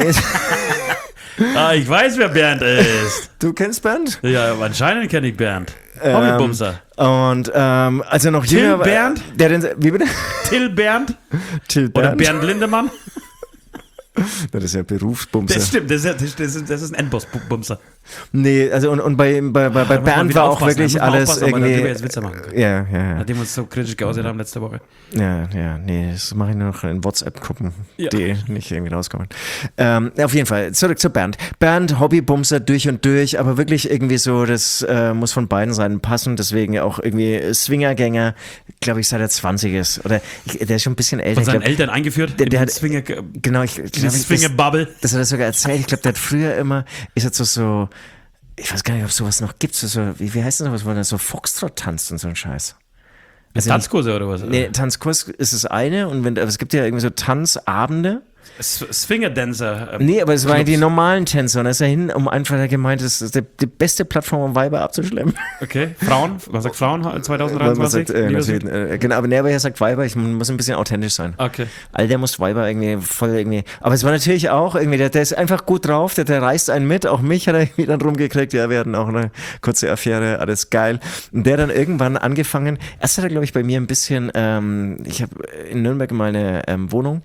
Ich weiß, wer Bernd ist. Du kennst Bernd? Ja, anscheinend kenne ich Bernd. Hobbybumser. Und als er noch jünger war. Till Bernd? Wie bitte? Till Bernd? Till Bernd. Oder Bernd Lindemann? Das ist ja Berufsbumser. Das stimmt, das ist ein Endboss-Bumser. Nee, also und bei Bernd war auch wirklich alles irgendwie. Jetzt Witze machen können. Ja. Nachdem wir uns so kritisch geäußert haben letzte Woche. Ja, nee, das mache ich nur noch in WhatsApp-Gruppen, Ja. die nicht irgendwie rauskommen. Auf jeden Fall, zurück zu Bernd. Bernd, Hobbybumser durch und durch, aber wirklich irgendwie so, das muss von beiden Seiten passen, deswegen auch irgendwie Swingergänger, glaube ich, seit er 20 ist. Oder der ist schon ein bisschen älter. Von seinen Eltern eingeführt? Der hat, Swinger, genau, ich glaube, Swinger-Bubble. das hat er sogar erzählt. Ich glaube, der hat früher immer, ist jetzt so, ich weiß gar nicht, ob es sowas noch gibt, so wie heißt das, wo er so Foxtrot tanzt und so ein Scheiß. Also Tanzkurse oder was? Nee, Tanzkurs ist das eine und aber es gibt ja irgendwie so Tanzabende. Swinger-Dancer. Nee, aber es waren die normalen Tänzer und da ist er hin, um einfach gemeint, das ist die beste Plattform, um Weiber abzuschleppen. Okay, Frauen, was sagt Frauen 2023? Genau, aber er sagt Weiber, ich muss ein bisschen authentisch sein. Okay. All der muss Weiber irgendwie voll irgendwie, aber es war natürlich auch irgendwie, der ist einfach gut drauf, der reißt einen mit, auch mich hat er irgendwie dann rumgekriegt, ja, wir hatten auch eine kurze Affäre, alles geil. Und der dann irgendwann angefangen, erst hat er, glaube ich, bei mir ein bisschen, ich habe in Nürnberg mal eine Wohnung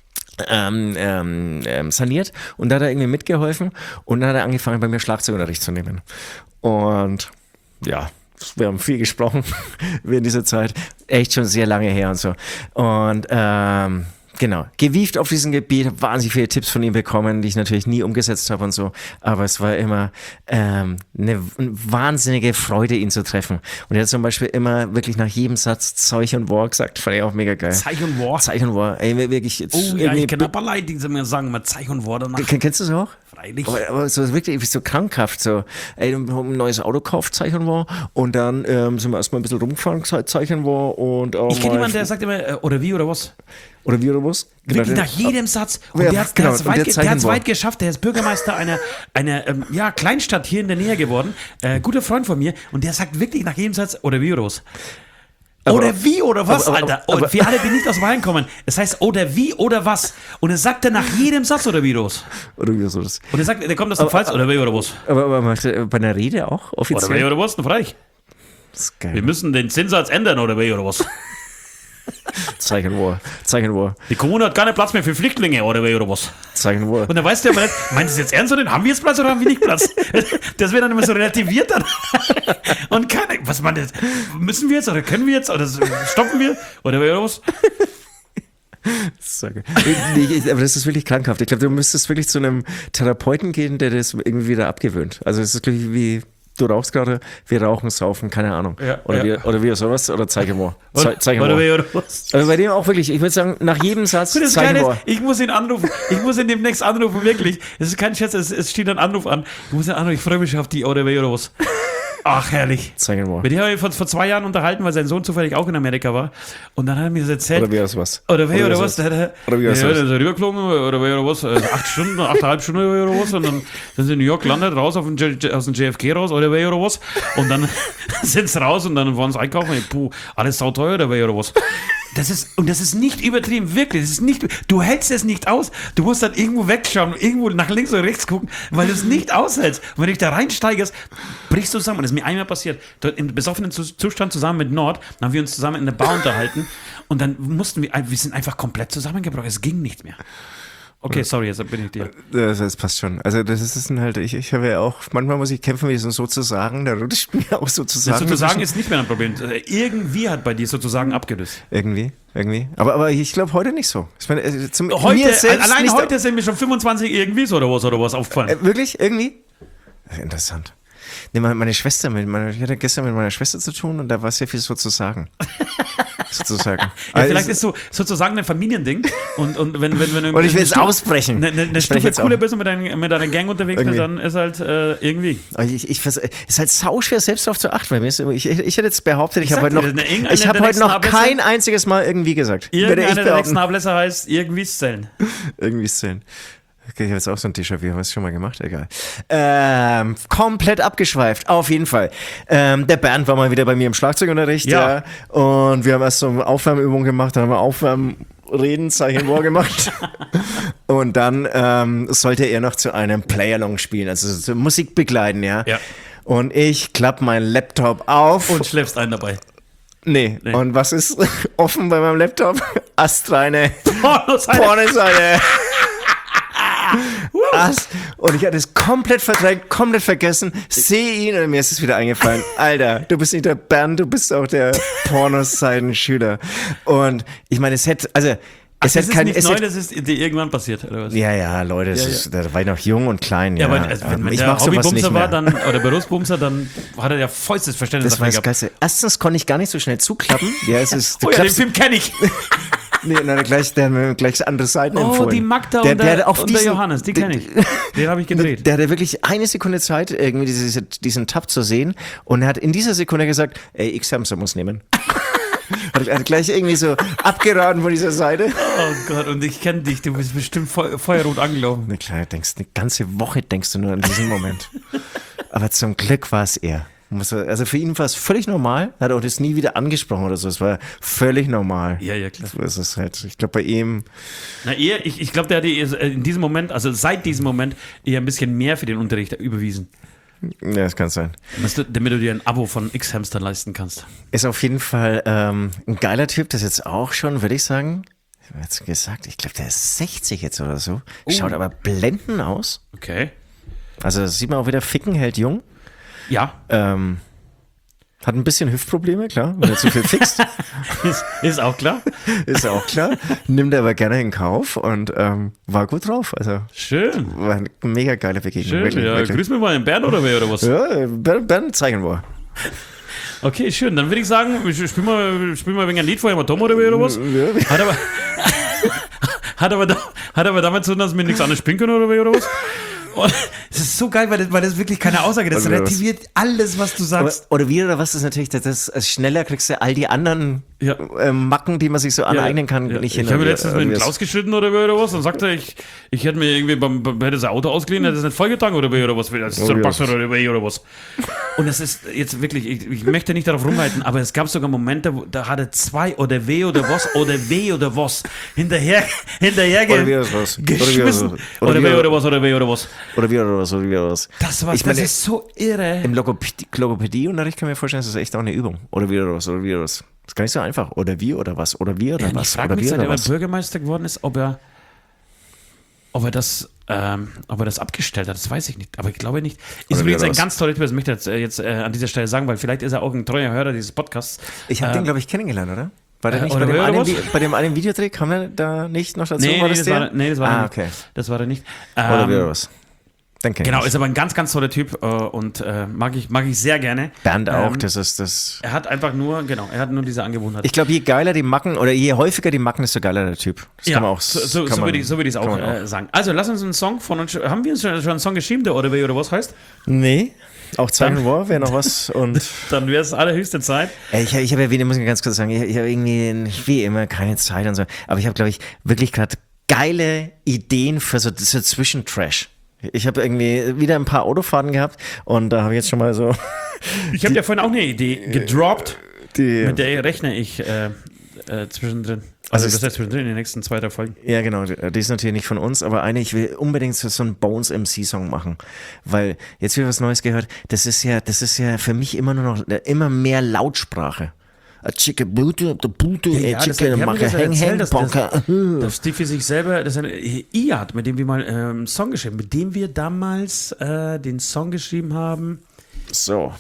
saniert und da hat er irgendwie mitgeholfen und dann hat er angefangen, bei mir Schlagzeugunterricht zu nehmen. Und ja, wir haben viel gesprochen während dieser Zeit, echt schon sehr lange her und so. Und genau, gewieft auf diesem Gebiet, habe wahnsinnig viele Tipps von ihm bekommen, die ich natürlich nie umgesetzt habe und so, aber es war immer eine wahnsinnige Freude, ihn zu treffen. Und er hat zum Beispiel immer wirklich nach jedem Satz Zeug und War gesagt, fand ich auch mega geil. Zeich und War? Zeich und War, ey, wirklich jetzt. Oh ja, ich kenne ein paar Leute, die mir sagen, mal Zeich und War danach. Kennst du das auch? Freilich. Aber so wirklich so krankhaft, so, ey, wir haben ein neues Auto gekauft, Zeich und War, und dann sind wir erstmal ein bisschen rumgefahren, Zeich und War, und ich kenne jemanden, der sagt immer, oder wie, oder was? Oder wie, oder was? Wirklich genau, nach jedem Satz. Und ja, der hat es weit geschafft. Der ist Bürgermeister einer Kleinstadt hier in der Nähe geworden. Guter Freund von mir. Und der sagt wirklich nach jedem Satz, oder wie, oder was? Oder wie, oder was, Alter? Und für alle, die nicht aus Bayern kommen, es heißt, oder wie, oder was? Und er sagt dann nach jedem Satz, oder wie, oder was? Oder wie, oder was? Und er sagt, der kommt aus der Pfalz, oder wie, oder was? Aber macht er bei einer Rede auch offiziell? Oder wie, oder was? Frage ich. Das ist geil. Wir müssen den Zinssatz ändern, oder wie, oder was? Zeich und War. Die Kommune hat keinen Platz mehr für Flüchtlinge, oder wie, oder was? Zeich und War. Und dann weißt du ja mal nicht, meint es jetzt ernst oder nicht? Haben wir jetzt Platz oder haben wir nicht Platz? Das wird dann immer so relativiert dann. Und was man jetzt, müssen wir jetzt oder können wir jetzt oder stoppen wir? Oder was? Aber das ist wirklich krankhaft. Ich glaube, du müsstest wirklich zu einem Therapeuten gehen, der das irgendwie wieder abgewöhnt. Also es ist wirklich wie, du rauchst gerade, wir rauchen, saufen, keine Ahnung. Ja, oder wie sowas, oder zeige mal. Oder wie, oder was? Aber bei dem auch wirklich, ich würde sagen, nach jedem Satz das Geile ist, ich muss ihn anrufen. Ich muss ihn demnächst anrufen, wirklich. Es ist kein Scherz, es steht ein Anruf an. Ich muss ihn anrufen, ich freue mich schon auf die oder wie, oder was. Ach, herrlich. Zeig mal. Mit dem habe ich vor 2 Jahren unterhalten, weil sein Sohn zufällig auch in Amerika war. Und dann hat er mir das erzählt. Oder wie aus was? Oder wie, oder was? Oder wie aus was? Der ist rübergeflogen, oder wie, oder was? 8 Stunden, 8,5 Stunden, oder was? Und dann sind sie in New York gelandet, raus aus dem JFK raus, oder wie, oder was? Und dann sind sie raus und dann waren sie einkaufen. Puh, alles sauteuer, oder wie, oder was? Das ist nicht übertrieben, wirklich. Das ist nicht, du hältst es nicht aus. Du musst dann irgendwo wegschauen, irgendwo nach links oder rechts gucken, weil du es nicht aushältst. Und wenn du dich da reinsteigerst, brichst du zusammen. Und das ist mir einmal passiert. Dort im besoffenen Zustand zusammen mit Nord, dann haben wir uns zusammen in der Bar unterhalten und dann wir sind einfach komplett zusammengebrochen. Es ging nicht mehr. Okay, sorry, jetzt bin ich dir. Das passt schon. Also das ist halt, ich habe ja auch, manchmal muss ich kämpfen, wie so zu sagen, da rutscht mir auch sozusagen. Sozusagen ist nicht mehr ein Problem. Irgendwie hat bei dir sozusagen abgelöst. Irgendwie. Aber ich glaube heute nicht so. Ich meine, heute sind mir schon 25 irgendwie so oder was aufgefallen. Wirklich? Irgendwie? Interessant. Nee, meine Schwester, ich hatte gestern mit meiner Schwester zu tun und da war sehr viel so zu sagen. Sozusagen. Ja, vielleicht ist so sozusagen ein Familiending und wenn und ich will jetzt ausbrechen. Eine Stufe cooler bist und mit deiner Gang unterwegs bist, dann ist halt irgendwie. Ist halt sauschwer, selbst darauf zu achten, weil ich hätte jetzt behauptet, ich habe heute noch kein einziges Mal irgendwie gesagt. Irgendeiner der nächsten Ablässe heißt irgendwie zählen. Irgendwie zählen. Okay, ich habe jetzt auch so ein Déjà-vu, haben wir es schon mal gemacht? Egal. Komplett abgeschweift, auf jeden Fall. Der Bernd war mal wieder bei mir im Schlagzeugunterricht. Ja. Und wir haben erst so eine Aufwärmübung gemacht, dann haben wir Aufwärmreden, Zeichen War gemacht. Und dann sollte er noch zu einem Play-Along spielen, also so Musik begleiten, ja. Und ich klappe meinen Laptop auf. Und schleppst einen dabei. Nee. Und was ist offen bei meinem Laptop? Astreine Pornoseite. Und ich hatte es komplett verdrängt, komplett vergessen, sehe ihn und mir ist es wieder eingefallen. Alter, du bist nicht der Bernd, du bist auch der Pornoseiten-Schüler. Und ich meine, es hätte neu, das ist dir irgendwann passiert, oder was? Ja, Leute, da war ich noch jung und klein. Ja, aber wenn ich der mach sowas nicht Hobbybumser mehr. war dann, oder Berufsbumser, dann hat er ja vollstes Verständnis Das war dafür das Geilste. Erstens konnte ich gar nicht so schnell zuklappen. Ja, es ist, den Film kenne ich. Nee, der hat mir gleich andere Seiten empfohlen. Die Magda und der Johannes, die kenne ich. Den habe ich gedreht. Der hatte wirklich eine Sekunde Zeit, irgendwie diesen Tab zu sehen. Und er hat in dieser Sekunde gesagt, ey, X-Hamster muss nehmen. Er hat gleich irgendwie so abgeraten von dieser Seite. Oh Gott, und ich kenne dich, du bist bestimmt feuerrot angelaufen. Na klar, eine ganze Woche denkst du nur an diesen Moment. Aber zum Glück war es er. Also für ihn war es völlig normal, hat auch das nie wieder angesprochen oder so, es war völlig normal. Ja, klar. So ist es halt. Ich glaube bei ihm... Ich glaube, der hat in diesem Moment, also seit diesem Moment, eher ein bisschen mehr für den Unterricht überwiesen. Ja, das kann sein. Damit du dir ein Abo von X-Hamster leisten kannst. Ist auf jeden Fall ein geiler Typ, das jetzt auch schon, würde ich sagen. Ich habe jetzt gesagt, ich glaube, der ist 60 jetzt oder so. Schaut aber blendend aus. Okay. Also das sieht man auch wieder, Ficken hält jung. Ja. Hat ein bisschen Hüftprobleme, klar, weil er zu viel fixt. Ist auch klar. Ist auch klar. Nimmt er aber gerne in Kauf und war gut drauf. Also schön. War eine mega geile Begegnung. Schön, wirklich, ja. wirklich. Grüß mir mal den Bernd oder wer oder was? Ja, Bernd zeigen wir. Okay, schön. Dann würde ich sagen, spiel mal wegen ein Lied vorher mal Tom oder wer oder was? Ja. Hat aber damit zu tun, dass wir nichts anderes spielen können oder wer oder was? Und das ist so geil, weil das wirklich keine Aussage ist. Das relativiert alles, was du sagst. Oder wie oder was ist natürlich, das schneller kriegst du all die anderen Macken, die man sich so aneignen kann, nicht hin. Ich habe letztens mit Klaus geschnitten oder was und sagte, ich hätte mir irgendwie hätte das Auto ausgeliehen, hätte das nicht vollgetankt oder was. Das ist so ein Bastard oder was. Und das ist jetzt wirklich, ich möchte nicht darauf rumreiten, aber es gab sogar Momente, da hatte zwei oder weh oder was hinterher geschmissen. Oder weh oder was. Oder wie oder was. Das ist so irre. Im Logopädieunterricht kann ich mir vorstellen, das ist echt auch eine Übung. Oder wie oder was. Das ist gar nicht so einfach. Oder wie oder was. Oder wie oder was. Ich frage mich, seit er Bürgermeister geworden ist, ob er das abgestellt hat, das weiß ich nicht, aber ich glaube nicht. Ist übrigens ein ganz toller Typ, das möchte ich jetzt an dieser Stelle sagen, weil vielleicht ist er auch ein treuer Hörer dieses Podcasts. Ich habe den, glaube ich, kennengelernt, oder? War der nicht bei dem einen Videodreh? Kam der da nicht noch dazu? Nee, das war er nicht. Okay. Das war er nicht. Oder wie was? Genau, ist aber ein ganz, ganz toller Typ und mag ich sehr gerne. Bernd auch, das ist das. Er hat einfach nur diese Angewohnheit. Ich glaube, je geiler die Macken oder je häufiger die Macken, desto geiler der Typ. Das kann man auch so würde ich es auch sagen. Also lass uns einen Song von uns. Haben wir uns schon einen Song geschrieben, der oder was heißt? Nee. Auch Zeichen War wäre noch was. Und dann wäre es allerhöchste Zeit. Ich habe ja wieder, muss ich ganz kurz sagen, ich habe irgendwie wie immer keine Zeit und so. Aber ich habe, glaube ich, wirklich gerade geile Ideen für so Zwischentrash. Ich habe irgendwie wieder ein paar Autofahrten gehabt und da habe ich jetzt schon mal so. Ich habe ja vorhin auch eine Idee gedroppt, mit der rechne ich zwischendrin. Also das heißt zwischendrin in den nächsten 2, 3 Folgen. Ja, genau. Die ist natürlich nicht von uns, aber ich will unbedingt so einen Bones MC-Song machen. Weil jetzt wieder was Neues gehört. Das ist ja für mich immer nur noch immer mehr Lautsprache. Das Steve für sich selber, das ist ein Iad, mit dem wir mal einen Song geschrieben, mit dem wir damals den Song geschrieben haben. So.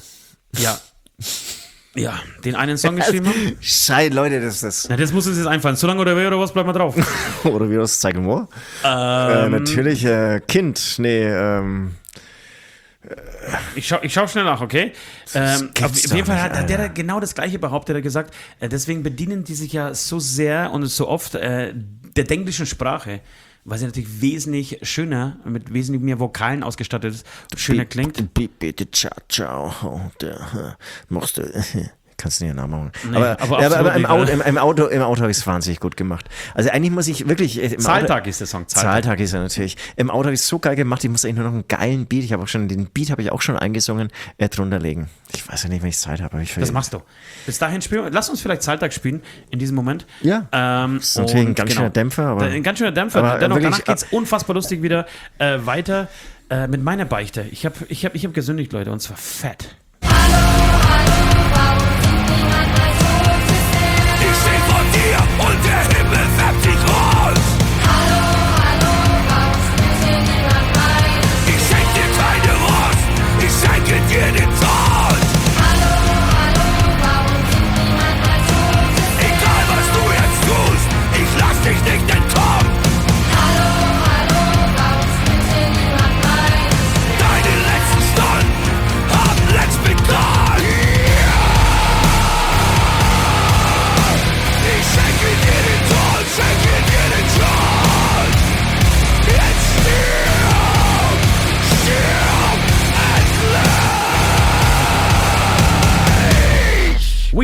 Ja, den einen Song geschrieben haben. Scheiße, Leute, das ist. Ja, das muss uns jetzt einfallen. So lange oder wer oder was, bleibt mal drauf. Oder wie das zeigen wir? Natürlich Kind. Nee, Ich schau schnell nach, okay? Auf jeden Fall hat der genau das Gleiche behauptet, er hat gesagt, deswegen bedienen die sich ja so sehr und so oft der englischen Sprache, weil sie natürlich wesentlich schöner, mit wesentlich mehr Vokalen ausgestattet ist, schöner klingt. Bitte, ciao, machst du. Kannst du nicht nachmachen. Nee, aber im Auto habe ich es wahnsinnig gut gemacht. Also eigentlich muss ich wirklich... Zahltag ist der Song. Zahltag ist er natürlich. Im Auto habe ich es so geil gemacht, ich muss eigentlich nur noch einen geilen Beat, den Beat habe ich auch schon eingesungen, drunter legen. Ich weiß ja nicht, wenn ich Zeit habe. Das machst du. Bis dahin spielen wir. Lass uns vielleicht Zahltag spielen in diesem Moment. Ja, das ist natürlich ein ganz schöner Dämpfer. Ein ganz schöner Dämpfer. Danach geht es unfassbar lustig wieder weiter mit meiner Beichte. Ich hab gesündigt, Leute, und zwar fett. Und der Himmel färbt sich rot. Hallo, raus, wir sind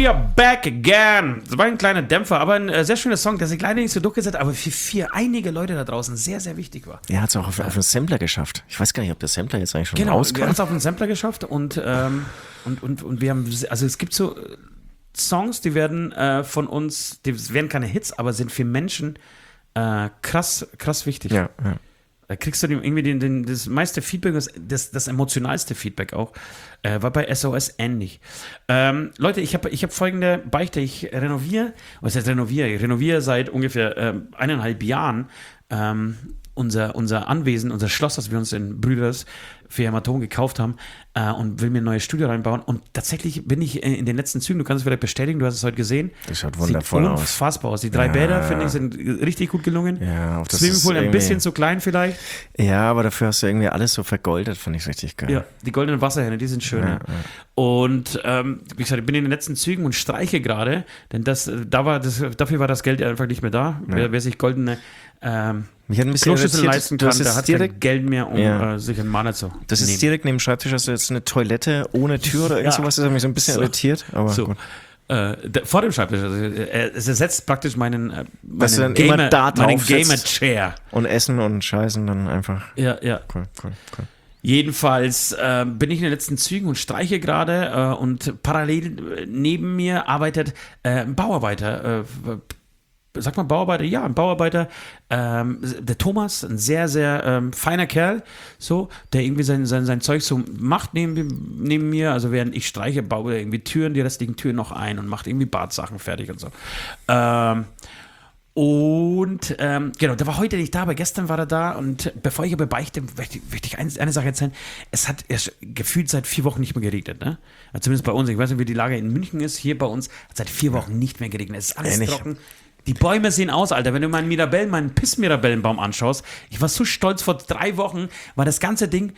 We are back again. Das war ein kleiner Dämpfer, aber ein sehr schöner Song, der sich leider nicht so durchgesetzt hat, aber für einige Leute da draußen sehr, sehr wichtig war. Er hat es auch auf einen Sampler geschafft. Ich weiß gar nicht, ob der Sampler jetzt eigentlich schon rauskam. Genau, er hat es auf einen Sampler geschafft und wir haben, also es gibt so Songs, die werden von uns, die werden keine Hits, aber sind für Menschen krass wichtig. Ja. Da kriegst du irgendwie das meiste Feedback, das emotionalste Feedback auch, war bei SOS ähnlich. Leute, ich hab folgende Beichte. Ich renoviere seit ungefähr 1,5 Jahren unser Anwesen, unser Schloss, das wir uns in Brüders für Hämatom gekauft haben und will mir ein neues Studio reinbauen. Und tatsächlich bin ich in den letzten Zügen, du kannst es vielleicht bestätigen, du hast es heute gesehen. Das schaut wundervoll aus. Unfassbar aus. Die 3 Bäder, finde ich, sind richtig gut gelungen. Ja, auch das Swimmingpool ist ein bisschen zu klein vielleicht. Ja, aber dafür hast du irgendwie alles so vergoldet, fand ich richtig geil. Ja, die goldenen Wasserhähne, die sind schön. Ja. Und wie gesagt, ich bin in den letzten Zügen und streiche gerade, denn dafür war das Geld einfach nicht mehr da. Ja. Wer sich goldene mich hat ein bisschen Kloschüssel leisten kann, der hat kein direkt Geld mehr, um sich einen Mana zu Das ist nehmen. direkt neben dem Schreibtisch, hast du jetzt eine Toilette ohne Tür oder irgend sowas, das hat mich so ein bisschen irritiert, aber gut. Vor dem Schreibtisch, also, es ersetzt praktisch meinen dann immer da drauf Gamer-Chair. Und Essen und Scheißen dann einfach. Ja. Cool. Jedenfalls bin ich in den letzten Zügen und streiche gerade und parallel neben mir arbeitet ein Bauarbeiter. Sagt man Bauarbeiter? Ja, ein Bauarbeiter. Der Thomas, ein sehr, sehr feiner Kerl, so, der irgendwie sein Zeug so macht neben mir. Also während ich streiche, baue er irgendwie Türen, die restlichen Türen noch ein und macht irgendwie Badsachen fertig und so. Genau, der war heute nicht da, aber gestern war er da und bevor ich aber beichte, möchte ich eine Sache erzählen. Es hat gefühlt seit 4 Wochen nicht mehr geregnet, ne? Also zumindest bei uns. Ich weiß nicht, wie die Lage in München ist. Hier bei uns hat seit 4 Wochen nicht mehr geregnet. Es ist alles trocken. Die Bäume sehen aus, Alter. Wenn du meinen Piss-Mirabellenbaum anschaust, ich war so stolz, vor 3 Wochen war das ganze Ding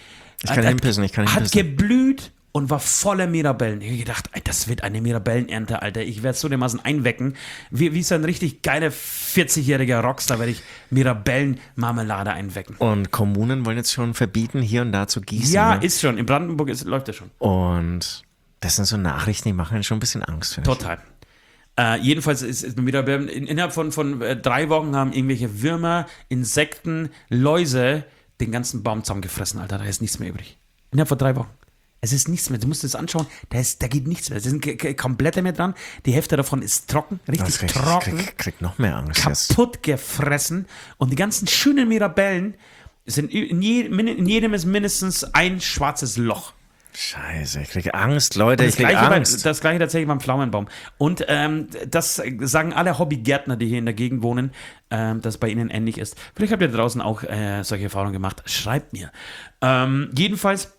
hat geblüht und war voller Mirabellen. Ich habe gedacht, das wird eine Mirabellenernte, Alter. Ich werde es so dermaßen einwecken. Wie so ein richtig geiler 40-jähriger Rockstar werde ich Mirabellenmarmelade einwecken. Und Kommunen wollen jetzt schon verbieten, hier und da zu gießen. Ja, ne? ist schon. In Brandenburg läuft das schon. Und das sind so Nachrichten, die machen einen schon ein bisschen Angst, finde ich. Total. Jedenfalls ist Mirabellen, innerhalb von 3 Wochen haben irgendwelche Würmer, Insekten, Läuse den ganzen Baum zusammengefressen, Alter. Da ist nichts mehr übrig. Innerhalb von 3 Wochen. Es ist nichts mehr. Du musst es anschauen. Da geht nichts mehr. Es sind komplette mehr dran. Die Hälfte davon ist trocken. Richtig trocken. Krieg noch mehr Angst. Kaputt gefressen. Und die ganzen schönen Mirabellen sind in jedem ist mindestens ein schwarzes Loch. Scheiße, ich kriege Angst, Leute, ich kriege Angst. Das gleiche tatsächlich beim Pflaumenbaum. Und das sagen alle Hobbygärtner, die hier in der Gegend wohnen, dass bei ihnen ähnlich ist. Vielleicht habt ihr draußen auch solche Erfahrungen gemacht. Schreibt mir. Jedenfalls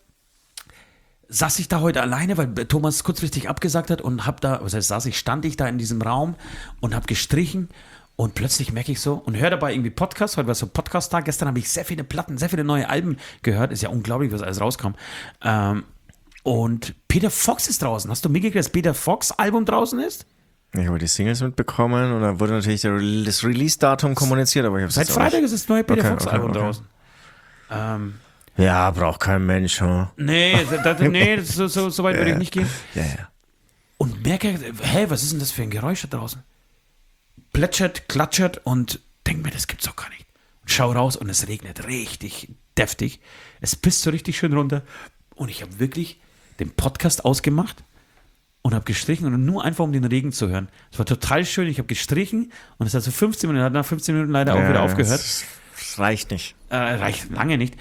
saß ich da heute alleine, weil Thomas kurzfristig abgesagt hat und stand ich da in diesem Raum und habe gestrichen. Und plötzlich merke ich so und höre dabei irgendwie Podcast. Heute war so Podcast-Tag. Gestern habe ich sehr viele Platten, sehr viele neue Alben gehört. Ist ja unglaublich, was alles rauskam. Und Peter Fox ist draußen. Hast du mitgekriegt, dass Peter Fox Album draußen ist? Ich habe die Singles mitbekommen und da wurde natürlich das Release-Datum kommuniziert, aber ich habe Seit Freitag ist das neue Peter Fox Album draußen. Ja, braucht kein Mensch. Huh? Nee, so weit würde ich nicht gehen. Ja. Und merke, was ist denn das für ein Geräusch da draußen? Plätschert, klatschert und denk mir, das gibt's doch gar nicht. Und schau raus und es regnet richtig deftig. Es pisst so richtig schön runter. Und ich habe wirklich den Podcast ausgemacht und habe gestrichen und nur einfach, um den Regen zu hören. Es war total schön. Ich habe gestrichen und es hat so 15 Minuten, hat nach 15 Minuten leider auch wieder aufgehört. Das reicht nicht. Reicht lange nicht.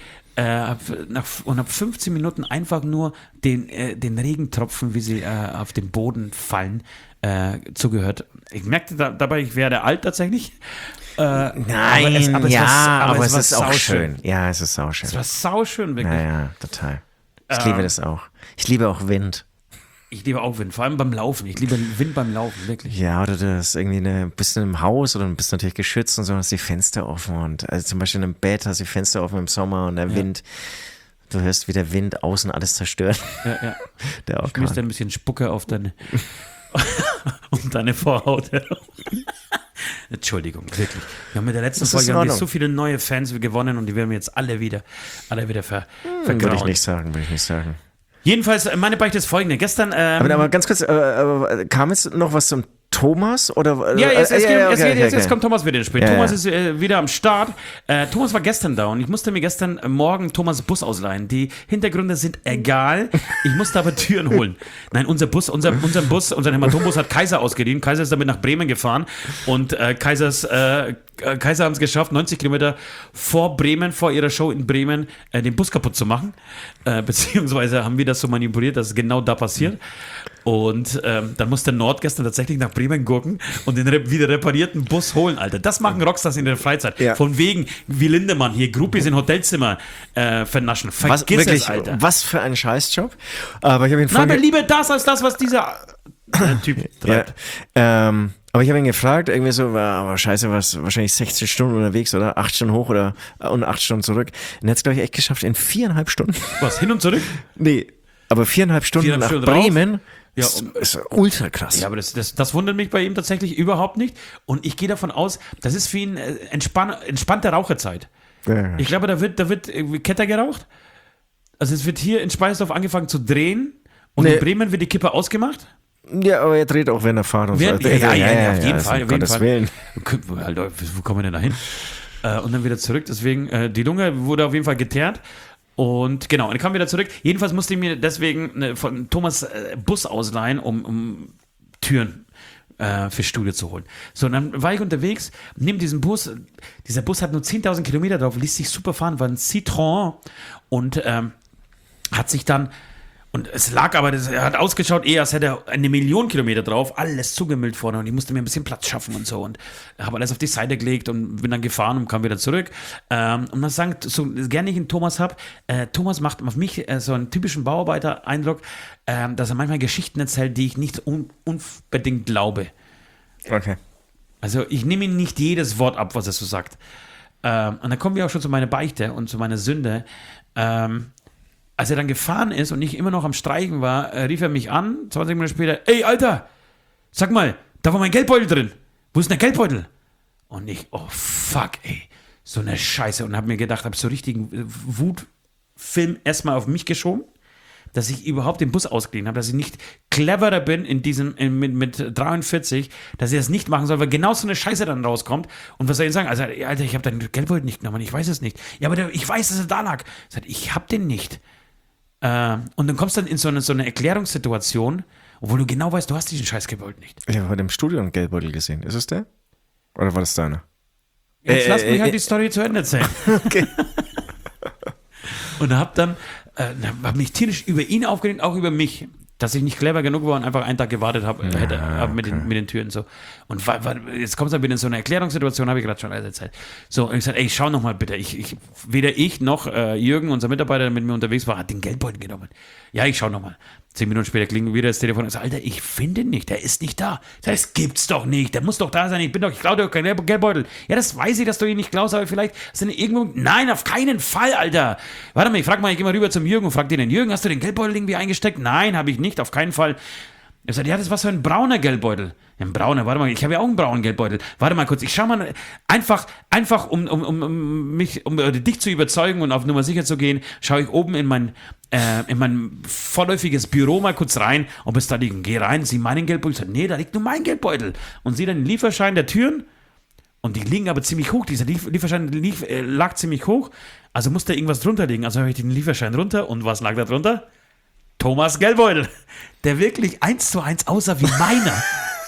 Und habe 15 Minuten einfach nur den Regentropfen, wie sie auf den Boden fallen, zugehört. Ich merkte dabei, ich werde alt tatsächlich. Nein, aber es ist auch schön. Ja, es ist sauschön. Es war sauschön, wirklich. Ja, total. Ich liebe das auch. Ich liebe auch Wind. Ich liebe auch Wind, vor allem beim Laufen. Ich liebe Wind beim Laufen, wirklich. Ja, oder du hast irgendwie bist in einem Haus oder du bist natürlich geschützt und so, hast die Fenster offen und also zum Beispiel in einem Bett hast du die Fenster offen im Sommer und der Wind, du hörst, wie der Wind außen alles zerstört. Ja. Der ich müsste ein bisschen Spucke auf deine um deine Vorhaut herum. Entschuldigung, wirklich. Wir haben mit der letzten Folge haben wir so viele neue Fans gewonnen und die werden wir jetzt alle wieder vergrauen. Würde ich nicht sagen. Jedenfalls, meine Beichte ist folgende. Gestern. Aber ganz kurz, kam jetzt noch was zum Thomas? Oder, Ja, jetzt okay. kommt Thomas wieder ins Spiel. Ja, Thomas ja. ist wieder am Start. Thomas war gestern da und ich musste mir gestern Morgen Thomas' Bus ausleihen. Die Hintergründe sind egal. Ich musste aber Türen holen. Nein, unser Hämatombus hat Kaiser ausgeliehen. Kaiser ist damit nach Bremen gefahren und Kaiser haben es geschafft, 90 Kilometer vor Bremen, vor ihrer Show in Bremen, den Bus kaputt zu machen. Beziehungsweise haben wir das so manipuliert, dass es genau da passiert. Und dann musste Nord gestern tatsächlich nach Bremen gurken und den wieder reparierten Bus holen, Alter. Das machen Rockstars in der Freizeit. Ja. Von wegen, wie Lindemann, hier Groupies in Hotelzimmer vernaschen. Vergiss es, Alter. Was für ein Scheißjob. Aber ich habe ihn aber lieber das als das, was dieser Typ treibt. Ja. Aber ich habe ihn gefragt, irgendwie so, aber scheiße, was wahrscheinlich 16 Stunden unterwegs, oder? 8 Stunden hoch und 8 Stunden zurück. Und er hat es, glaube ich, echt geschafft in 4,5 Stunden. Was, hin und zurück? Nee, aber 4,5 Stunden nach Bremen. Ja, ist ultra krass. Ja, aber das wundert mich bei ihm tatsächlich überhaupt nicht. Und ich gehe davon aus, das ist für ihn entspannte Raucherzeit. Ja. Ich glaube, da wird Ketter geraucht. Also es wird hier in Speisdorf angefangen zu drehen und in Bremen wird die Kippe ausgemacht. Ja, aber er dreht auch, wenn er fährt. Und so. Ja, auf jeden Fall. Willen. Wo kommen wir denn da hin? Und dann wieder zurück. Deswegen, die Lunge wurde auf jeden Fall geteert. Und genau, und ich kam wieder zurück. Jedenfalls musste ich mir deswegen von Thomas Bus ausleihen, um Türen fürs Studio zu holen. So, und dann war ich unterwegs, nehme diesen Bus. Dieser Bus hat nur 10.000 Kilometer drauf, ließ sich super fahren, war ein Citroën und hat sich dann, und es lag aber, er hat ausgeschaut, als hätte er 1 Million Kilometer drauf, alles zugemüllt vorne und ich musste mir ein bisschen Platz schaffen und so und habe alles auf die Seite gelegt und bin dann gefahren und kam wieder zurück. Und man sagt, so gerne ich einen Thomas habe, Thomas macht auf mich so einen typischen Bauarbeiter-Eindruck, dass er manchmal Geschichten erzählt, die ich nicht unbedingt glaube. Okay. Also ich nehme ihm nicht jedes Wort ab, was er so sagt. Und dann kommen wir auch schon zu meiner Beichte und zu meiner Sünde. Als er dann gefahren ist und ich immer noch am Streichen war, rief er mich an, 20 Minuten später, ey, Alter, sag mal, da war mein Geldbeutel drin. Wo ist denn der Geldbeutel? Und ich, oh fuck, ey, so eine Scheiße. Und habe mir gedacht, habe so richtigen Wutfilm erstmal auf mich geschoben, dass ich überhaupt den Bus ausgeliehen habe, dass ich nicht cleverer bin mit 43, dass ich das nicht machen soll, weil genau so eine Scheiße dann rauskommt. Und was soll ich sagen? Also, Alter, ich habe deinen Geldbeutel nicht genommen, ich weiß es nicht. Ja, aber ich weiß, dass er da lag. Ich sage, ich habe den nicht. Und dann kommst du dann in so eine Erklärungssituation, obwohl du genau weißt, du hast diesen scheiß Geldbeutel nicht. Ich habe heute im Studio einen Geldbeutel gesehen. Ist es der? Oder war das deiner? Jetzt lass mich halt die Story zu Ende erzählen. Okay. Und hab mich tierisch über ihn aufgeregt, auch über mich, dass ich nicht clever genug war und einfach einen Tag gewartet habe mit den Türen so. Und jetzt kommt es dann wieder in so eine Erklärungssituation, habe ich gerade schon alles erzählt. So, und ich sage, ey, schau noch mal bitte. Weder ich noch Jürgen, unser Mitarbeiter, der mit mir unterwegs war, hat den Geldbeutel genommen. Ja, ich schau noch mal. 10 Minuten später klingelt wieder das Telefon und sagt, Alter, ich finde ihn nicht, der ist nicht da. Das gibt's doch nicht, der muss doch da sein, ich klaue dir doch keinen Geldbeutel. Ja, das weiß ich, dass du ihn nicht klaust, aber vielleicht sind irgendwo, nein, auf keinen Fall, Alter. Warte mal, ich gehe mal rüber zum Jürgen und frage den, Jürgen, hast du den Geldbeutel irgendwie eingesteckt? Nein, habe ich nicht, auf keinen Fall. Er sagt, ja, das ist was für ein brauner Geldbeutel. Ja, ein brauner, warte mal, ich habe ja auch einen braunen Geldbeutel. Warte mal kurz, ich schau mal, einfach um dich zu überzeugen und auf Nummer sicher zu gehen, schaue ich oben in mein vorläufiges Büro mal kurz rein, ob es da liegt. Geh rein, sieh meinen Geldbeutel. Ich sage, nee, da liegt nur mein Geldbeutel. Und sieh dann den Lieferschein der Türen und die liegen aber ziemlich hoch. Dieser Lieferschein lag ziemlich hoch, also musste irgendwas drunter liegen. Also habe ich den Lieferschein runter und was lag da drunter? Thomas Geldbeutel, der wirklich 1:1 aussah wie meiner.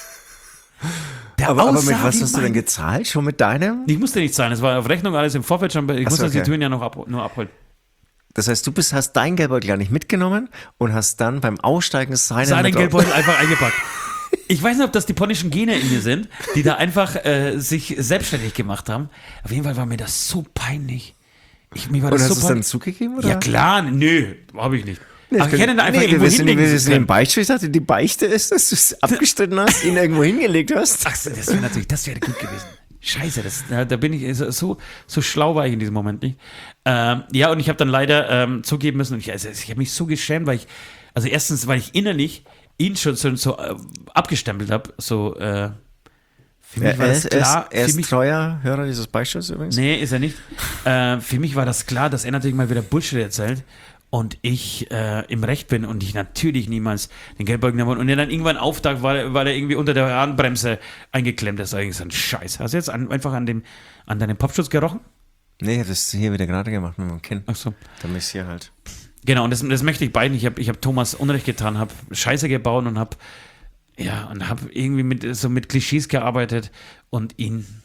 Aber mit was hast du denn gezahlt? Schon mit deinem? Ich musste nicht zahlen, es war auf Rechnung alles im Vorfeld schon. Ich musste die Türen ja nur abholen. Das heißt, du hast deinen Geldbeutel gar nicht mitgenommen und hast dann beim Aussteigen seinen Geldbeutel einfach eingepackt. Ich weiß nicht, ob das die polnischen Gene in mir sind, die da einfach sich selbstständig gemacht haben. Auf jeden Fall war mir das so peinlich. Mir war das und hast du es dann zugegeben? Oder? Ja klar, nö, habe ich nicht. Ach, ich hätte da einfach irgendwo hinlegen können. Den Beichte, ich dachte, die Beichte ist, dass du es abgestritten hast, ihn irgendwo hingelegt hast. Ach, das wäre gut gewesen. Scheiße, da bin ich so schlau war ich in diesem Moment nicht. Ja, und ich habe dann leider zugeben müssen, ich habe mich so geschämt, weil ich innerlich ihn schon so abgestempelt habe, so für mich war das klar. Er ist treuer Hörer dieses Beistuhls übrigens? Nee, ist er nicht. Für mich war das klar, dass er natürlich mal wieder Bullshit erzählt. und ich im Recht bin und ich natürlich niemals den Geldbeutel genommen habe und er dann irgendwann auftaucht, weil er irgendwie unter der Handbremse eingeklemmt ist. Eigentlich so ein Scheiß. Hast du jetzt einfach an deinem Popschutz gerochen? Nee, ich habe das hier wieder gerade gemacht mit meinem Kind. Ach so. Damit ich hier halt. Genau, und das möchte ich beiden. Ich hab Thomas Unrecht getan, habe Scheiße gebaut und habe irgendwie mit Klischees gearbeitet und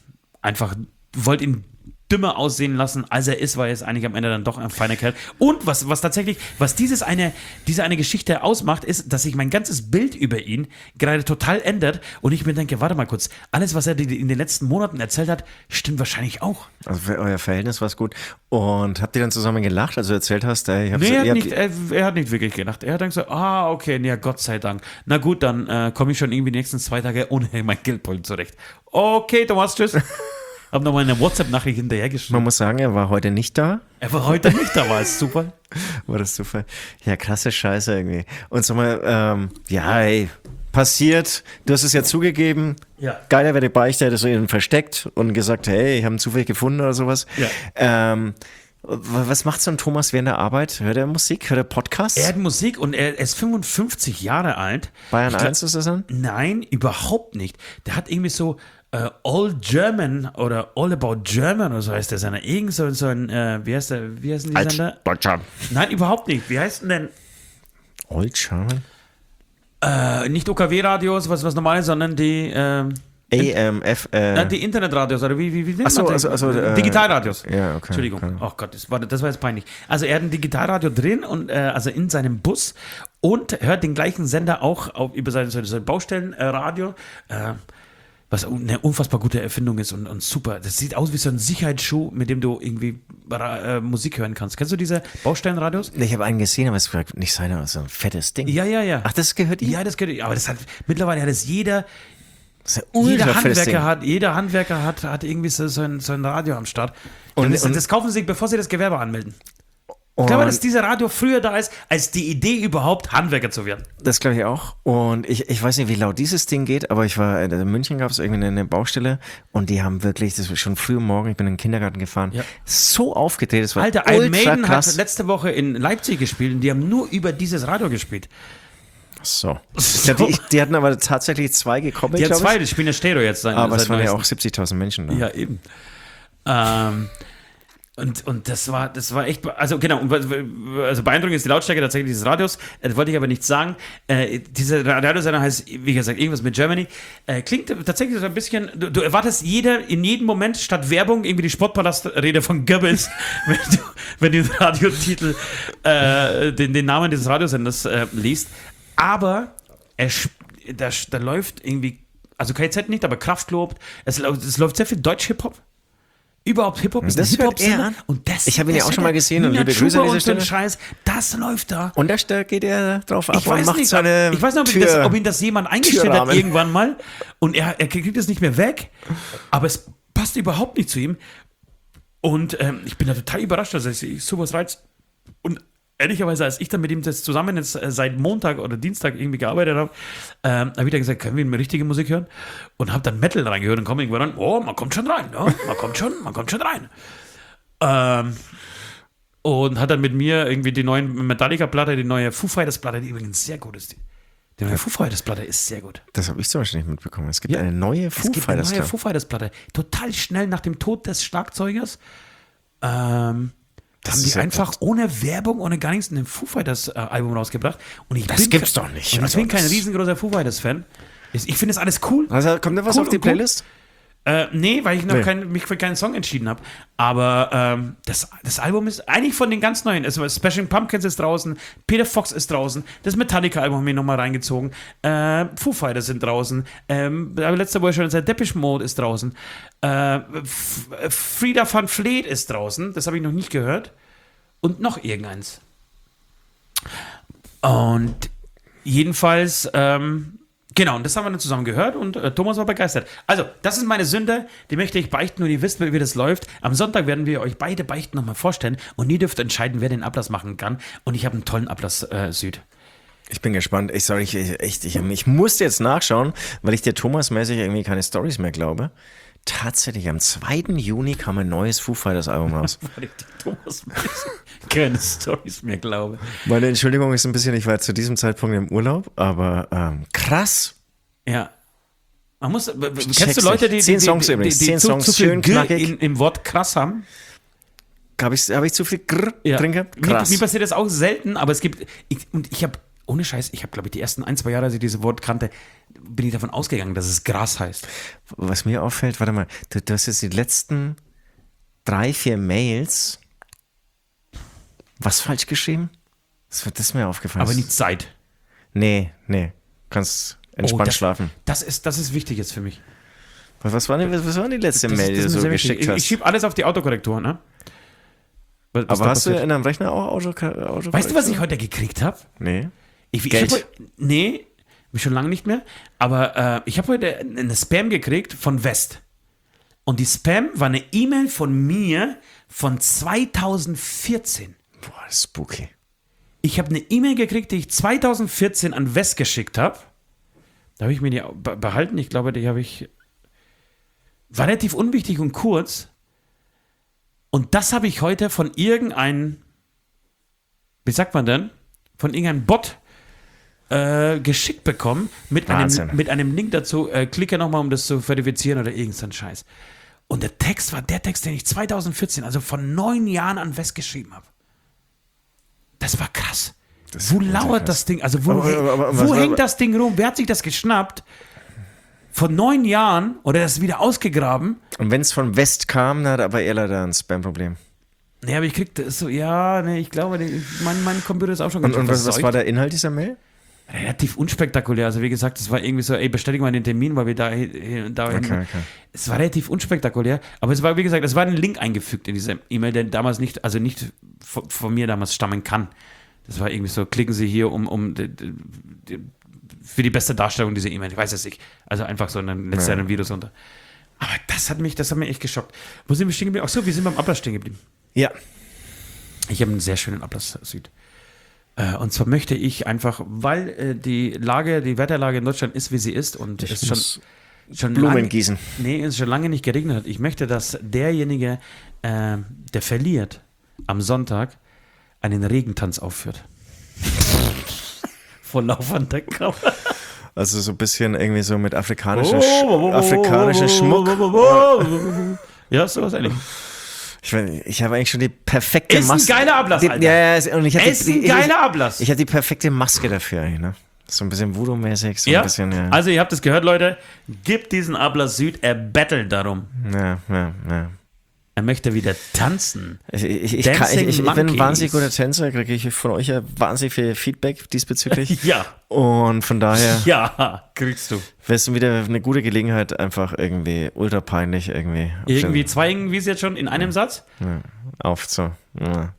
wollte ihn dümmer aussehen lassen, als er ist, weil er ist eigentlich am Ende dann doch ein feiner Kerl. Und was diese eine Geschichte ausmacht, ist, dass sich mein ganzes Bild über ihn gerade total ändert und ich mir denke, warte mal kurz, alles, was er in den letzten Monaten erzählt hat, stimmt wahrscheinlich auch. Also für euer Verhältnis war es gut. Und habt ihr dann zusammen gelacht, als du erzählt hast? Er hat nicht wirklich gelacht. Er hat dann gesagt, okay, ja, Gott sei Dank. Na gut, dann komme ich schon irgendwie die nächsten 2 Tage ohne mein Geldbeutel zurecht. Okay, Thomas, tschüss. Hab nochmal eine WhatsApp-Nachricht hinterhergeschrieben. Man muss sagen, er war heute nicht da. War es super. War das super? Ja, krasse Scheiße irgendwie. Und sag mal, passiert. Du hast es ja zugegeben. Ja. Geiler wäre die Beichte, hättest du ihn versteckt und gesagt, hey, ich habe ihn zufällig gefunden oder sowas. Ja. Was macht so ein Thomas während der Arbeit? Hört er Musik? Hört er Podcasts? Er hat Musik und er ist 55 Jahre alt. Bayern 1 ist das dann? Nein, überhaupt nicht. Der hat irgendwie so All German oder All About German oder so heißt der Sender. Irgend so ein, wie heißt die Sender? Deutscher. Nein, überhaupt nicht. Wie heißt denn? All German? Nicht OKW-Radios, was normal ist, sondern die AMF. die Internetradios oder wie nennt man das? Also, Digitalradios. Ja, okay. Entschuldigung. Oh Gott, das war jetzt peinlich. Also er hat ein Digitalradio drin und also in seinem Bus und hört den gleichen Sender auch über sein Baustellenradio. Was eine unfassbar gute Erfindung ist und super. Das sieht aus wie so ein Sicherheitsschuh, mit dem du irgendwie Musik hören kannst. Kennst du diese Baustellenradios? Ich habe einen gesehen, aber es war nicht seiner, so ein fettes Ding. Ja. Ach, das gehört ihm? Ja, das gehört ihm. Aber mittlerweile hat es jeder Jeder Handwerker hat irgendwie so ein Radio am Start. Und das kaufen sie, bevor sie das Gewerbe anmelden. Ich glaube, dass dieser Radio früher da ist, als die Idee überhaupt, Handwerker zu werden. Das glaube ich auch. Und ich weiß nicht, wie laut dieses Ding geht, aber in München gab es irgendwie eine Baustelle und die haben wirklich, das war schon früh am Morgen, ich bin in den Kindergarten gefahren, so aufgedreht, das war Alter, ultra Iron Maiden krass. hat letzte Woche in Leipzig gespielt und die haben nur über dieses Radio gespielt. So. Die hatten aber tatsächlich 2 gekoppelt, Die haben 2, die spielen ja Stereo jetzt. Aber es waren ja auch 70.000 Menschen da. Ja, eben. Und das war echt, also genau, also beeindruckend ist die Lautstärke tatsächlich dieses Radios, das wollte ich aber nicht sagen. Dieser Radiosender heißt, wie gesagt, irgendwas mit Germany. Klingt tatsächlich so ein bisschen, du erwartest in jedem Moment statt Werbung irgendwie die Sportpalastrede von Goebbels, wenn du den Radiotitel, den Namen dieses Radiosenders liest. Aber da läuft irgendwie, also KZ nicht, aber Kraftklub, es läuft sehr viel Deutsch-Hip-Hop. Überhaupt Hip-Hop ist das hört er an. Und das, ich habe ihn ja auch schon mal gesehen und liebe Grüße Grüße an dieser Stelle. Scheiß, das läuft da. Und da geht er drauf ab Ich weiß nicht, ob ihn das jemand eingestellt hat irgendwann mal und er kriegt es nicht mehr weg, aber es passt überhaupt nicht zu ihm. Und ich bin da total überrascht, dass er sowas reizt. Und ehrlicherweise, als ich dann mit ihm das zusammen jetzt seit Montag oder Dienstag irgendwie gearbeitet habe, habe ich dann gesagt, können wir eine richtige Musik hören? Und habe dann Metal reingehört und komme irgendwann an, man kommt schon rein, ne? Man kommt schon rein. Und hat dann mit mir irgendwie die neue Metallica-Platte, die neue Foo Fighters-Platte, die übrigens sehr gut ist. Die neue Foo Fighters-Platte ist sehr gut. Das habe ich zum Beispiel nicht mitbekommen. Es gibt eine neue Foo Fighters-Platte. Total schnell nach dem Tod des Schlagzeugers. Haben die einfach ohne Werbung, ohne gar nichts ein Foo Fighters Album rausgebracht. Und das gibt's doch nicht. Und ich bin kein riesengroßer Foo Fighters Fan. Ich finde das alles cool. Also kommt da was auf die Playlist? Nee, weil ich noch mich für keinen Song entschieden habe. Aber das Album ist eigentlich von den ganz neuen. Also Smashing Pumpkins ist draußen, Peter Fox ist draußen, das Metallica-Album haben wir nochmal reingezogen, Foo Fighters sind draußen, aber letzte Woche schon Depeche Mode ist draußen, Frida van Vleet ist draußen, das habe ich noch nicht gehört. Und noch irgendeins. Und jedenfalls, genau, und das haben wir dann zusammen gehört und Thomas war begeistert. Also, das ist meine Sünde, die möchte ich beichten und ihr wisst, wie das läuft. Am Sonntag werden wir euch beide Beichten nochmal vorstellen und ihr dürft entscheiden, wer den Ablass machen kann. Und ich habe einen tollen Ablass, Süd. Ich bin gespannt. Ich musste jetzt nachschauen, weil ich dir Thomas-mäßig irgendwie keine Storys mehr glaube. Tatsächlich, am 2. Juni kam ein neues Foo Fighters Album raus. Weil ich die Thomas keine Storys mehr glaube. Meine Entschuldigung ist ein bisschen, ich war zu diesem Zeitpunkt im Urlaub, aber krass. Ja. Man muss, kennst du Leute, die 10 Songs übrigens, 10 Songs, zu viel schön knackig. im Wort krass haben? Hab ich zu viel trinke? Krass. Mir passiert das auch selten, aber es gibt, ich habe, ohne Scheiß, ich habe, glaube ich, die ersten 1-2 Jahre, als ich dieses Wort kannte, bin ich davon ausgegangen, dass es Gras heißt. Was mir auffällt, warte mal, du hast jetzt die letzten 3-4 Mails was falsch geschrieben? Das ist mir aufgefallen. Aber nicht Zeit. Nee, kannst entspannt schlafen. Das ist wichtig jetzt für mich. Was war die letzte Mail, die du so geschickt hast? Ich schiebe alles auf die Autokorrektur, ne? Aber hast du in deinem Rechner auch Autokorrektur? Weißt du, was ich heute gekriegt habe? Nee. Geld? Nee, schon lange nicht mehr. Aber ich habe heute eine Spam gekriegt von West. Und die Spam war eine E-Mail von mir von 2014. Boah, das ist spooky. Ich habe eine E-Mail gekriegt, die ich 2014 an West geschickt habe. Da habe ich mir die behalten. Ich glaube, die habe ich... War relativ unwichtig und kurz. Und das habe ich heute von irgendeinem... Wie sagt man denn? Von irgendeinem Bot geschickt bekommen mit einem Link dazu. Klicke nochmal, um das zu verifizieren oder irgendein Scheiß. Und der Text war der Text, den ich 2014, also vor 9 Jahren an West geschrieben habe. Das war krass. Wo lauert das Ding? Also wo hängt das Ding rum? Wer hat sich das geschnappt? Vor 9 Jahren oder das wieder ausgegraben? Und wenn es von West kam, dann hat aber er leider ein Spam-Problem. Nee, aber ich krieg das so, ich glaube, mein Computer ist auch schon ganz schön. Und was war der Inhalt dieser Mail? Relativ unspektakulär. Also wie gesagt, es war irgendwie so, bestätigen wir den Termin, weil wir dahin. Okay. Es war relativ unspektakulär, aber es war, wie gesagt, es war ein Link eingefügt in diese E-Mail, der damals nicht von mir damals stammen kann. Das war irgendwie so, klicken Sie hier für die beste Darstellung dieser E-Mail. Ich weiß es nicht. Also einfach so ein Virus unter. Aber das hat mich echt geschockt. Wo sind wir stehen geblieben? Ach so, wir sind beim Ablass stehen geblieben. Ja. Ich habe einen sehr schönen Ablass Süd. Und zwar möchte ich einfach, weil die Wetterlage in Deutschland ist, wie sie ist und es schon Blumen gießen. Nee, es schon lange nicht geregnet hat. Ich möchte, dass derjenige, der verliert, am Sonntag einen Regentanz aufführt. Vor laufender Kamera. Also so ein bisschen irgendwie so mit afrikanischer Schmuck. Ja, sowas ähnlich. Ich habe eigentlich schon die perfekte Maske. Ist ein geiler Ablass, Alter. Ein geiler Ablass. Ich habe die perfekte Maske dafür eigentlich, ne? So ein bisschen Voodoo-mäßig, so ja? ein bisschen, ja. Also ihr habt es gehört, Leute. Gebt diesen Ablass Süd, er bettelt darum. Ja. Er möchte wieder tanzen. Ich bin ein wahnsinnig guter Tänzer, kriege ich von euch ja wahnsinnig viel Feedback diesbezüglich. Ja. Und von daher. Ja, kriegst du. Wäre es wieder eine gute Gelegenheit, einfach irgendwie ultra peinlich irgendwie. Irgendwie zwei Ingwies jetzt schon in einem Satz? Ja,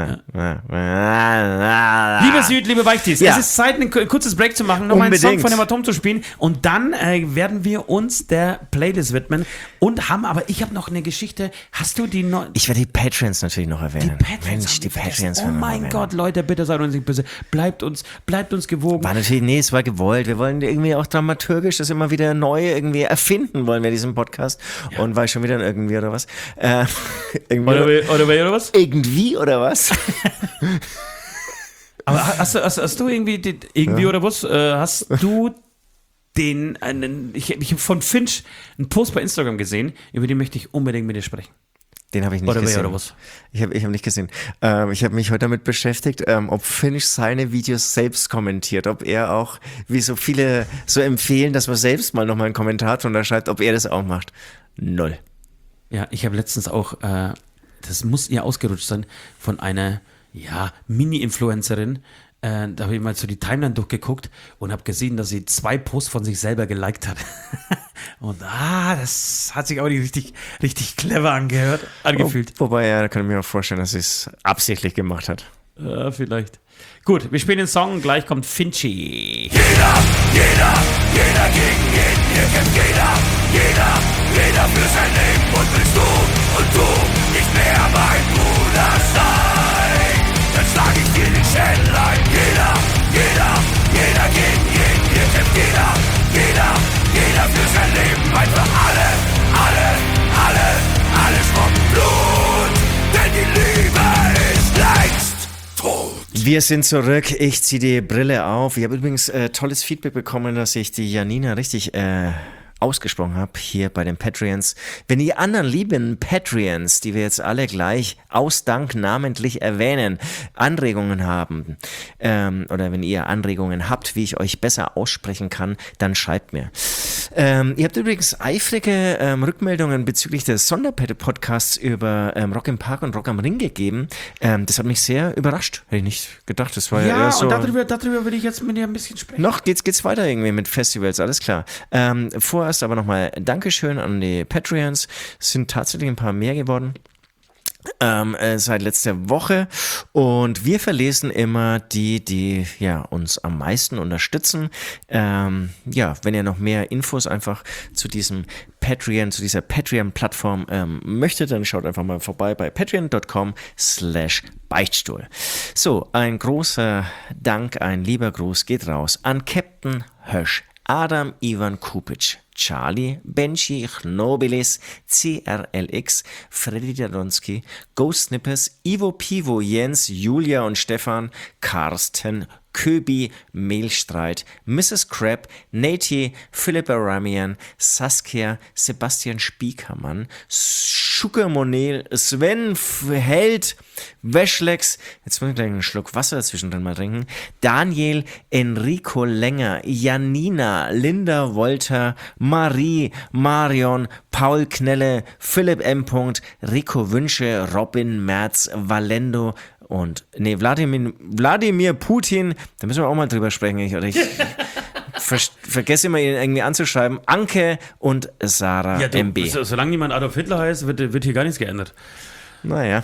Liebe Süd, liebe Weichtis, es ist Zeit, ein kurzes Break zu machen, nochmal einen Song von dem Atom zu spielen und dann werden wir uns der Playlist widmen und ich habe noch eine Geschichte, hast du die noch? Ich werde die Patreons natürlich noch erwähnen. Die Patreons. Oh mein Gott, Leute, bitte seid uns nicht böse, bleibt uns gewogen. Es war gewollt, wir wollen irgendwie auch dramaturgisch das immer wieder neu irgendwie erfinden wollen wir diesen Podcast und war ich schon wieder irgendwie oder was? Oder was? Irgendwie oder was? Aber hast du irgendwie oder was? Hast du ich habe von Finch einen Post bei Instagram gesehen, über den möchte ich unbedingt mit dir sprechen. Den habe ich nicht gesehen. Oder was? Ich hab nicht gesehen. Ich habe mich heute damit beschäftigt, ob Finch seine Videos selbst kommentiert, ob er auch, wie so viele so empfehlen, dass man selbst mal nochmal einen Kommentar drunter schreibt, ob er das auch macht. 0. Ja, ich habe letztens auch das muss ihr ausgerutscht sein, von einer, Mini-Influencerin. Da habe ich mal so die Timeline durchgeguckt und habe gesehen, dass sie 2 Posts von sich selber geliked hat. Und das hat sich auch nicht richtig clever angefühlt. Wobei, da kann ich mir auch vorstellen, dass sie es absichtlich gemacht hat. Ja, vielleicht. Gut, wir spielen den Song und gleich kommt Finchy. Jeder gegen jeden, hier kämpft jeder für sein Leben und willst du nicht mehr mein Bruder sein, dann schlag ich dir den Schädel ein. Jeder gegen jeden, hier kämpft jeder für sein Leben, einfach alle Wir sind zurück. Ich ziehe die Brille auf. Ich habe übrigens tolles Feedback bekommen, dass ich die Janina richtig ausgesprochen habe hier bei den Patreons. Wenn die anderen lieben Patreons, die wir jetzt alle gleich aus Dank namentlich erwähnen, Anregungen haben oder wenn ihr Anregungen habt, wie ich euch besser aussprechen kann, dann schreibt mir. Ihr habt übrigens eifrige Rückmeldungen bezüglich des Sonderpodcasts über Rock im Park und Rock am Ring gegeben. Das hat mich sehr überrascht. Hätte ich nicht gedacht. Das war ja eher so. Und darüber will ich jetzt mit dir ein bisschen sprechen. Noch geht's weiter irgendwie mit Festivals, alles klar. Vorerst aber nochmal Dankeschön an die Patreons. Es sind tatsächlich ein paar mehr geworden. Seit letzter Woche und wir verlesen immer die ja uns am meisten unterstützen. Wenn ihr noch mehr Infos einfach zu diesem Patreon, zu dieser Patreon-Plattform möchtet, dann schaut einfach mal vorbei bei patreon.com/Beichtstuhl. So, ein großer Dank, ein lieber Gruß geht raus an Captain Hösch, Adam Ivan Kupic, Charlie, Benji, Chnobilis, CRLX, Freddy Dadonski, Ghost Snippers, Ivo Pivo, Jens, Julia und Stefan, Karsten, Köbi, Mehlstreit, Mrs. Crab, Nate, Philipp Aramian, Saskia, Sebastian Spiekermann, Sugar Monel, Sven Held, Weschlex, jetzt muss ich gleich einen Schluck Wasser zwischendrin mal trinken, Daniel, Enrico Länger, Janina, Linda Wolter, Marie, Marion, Paul Knelle, Philipp M. Rico Wünsche, Robin Merz, Valendo und Wladimir Putin, da müssen wir auch mal drüber sprechen. Ich vergesse immer, ihn irgendwie anzuschreiben. Anke und Sarah MB. Solange niemand Adolf Hitler heißt, wird hier gar nichts geändert. Naja.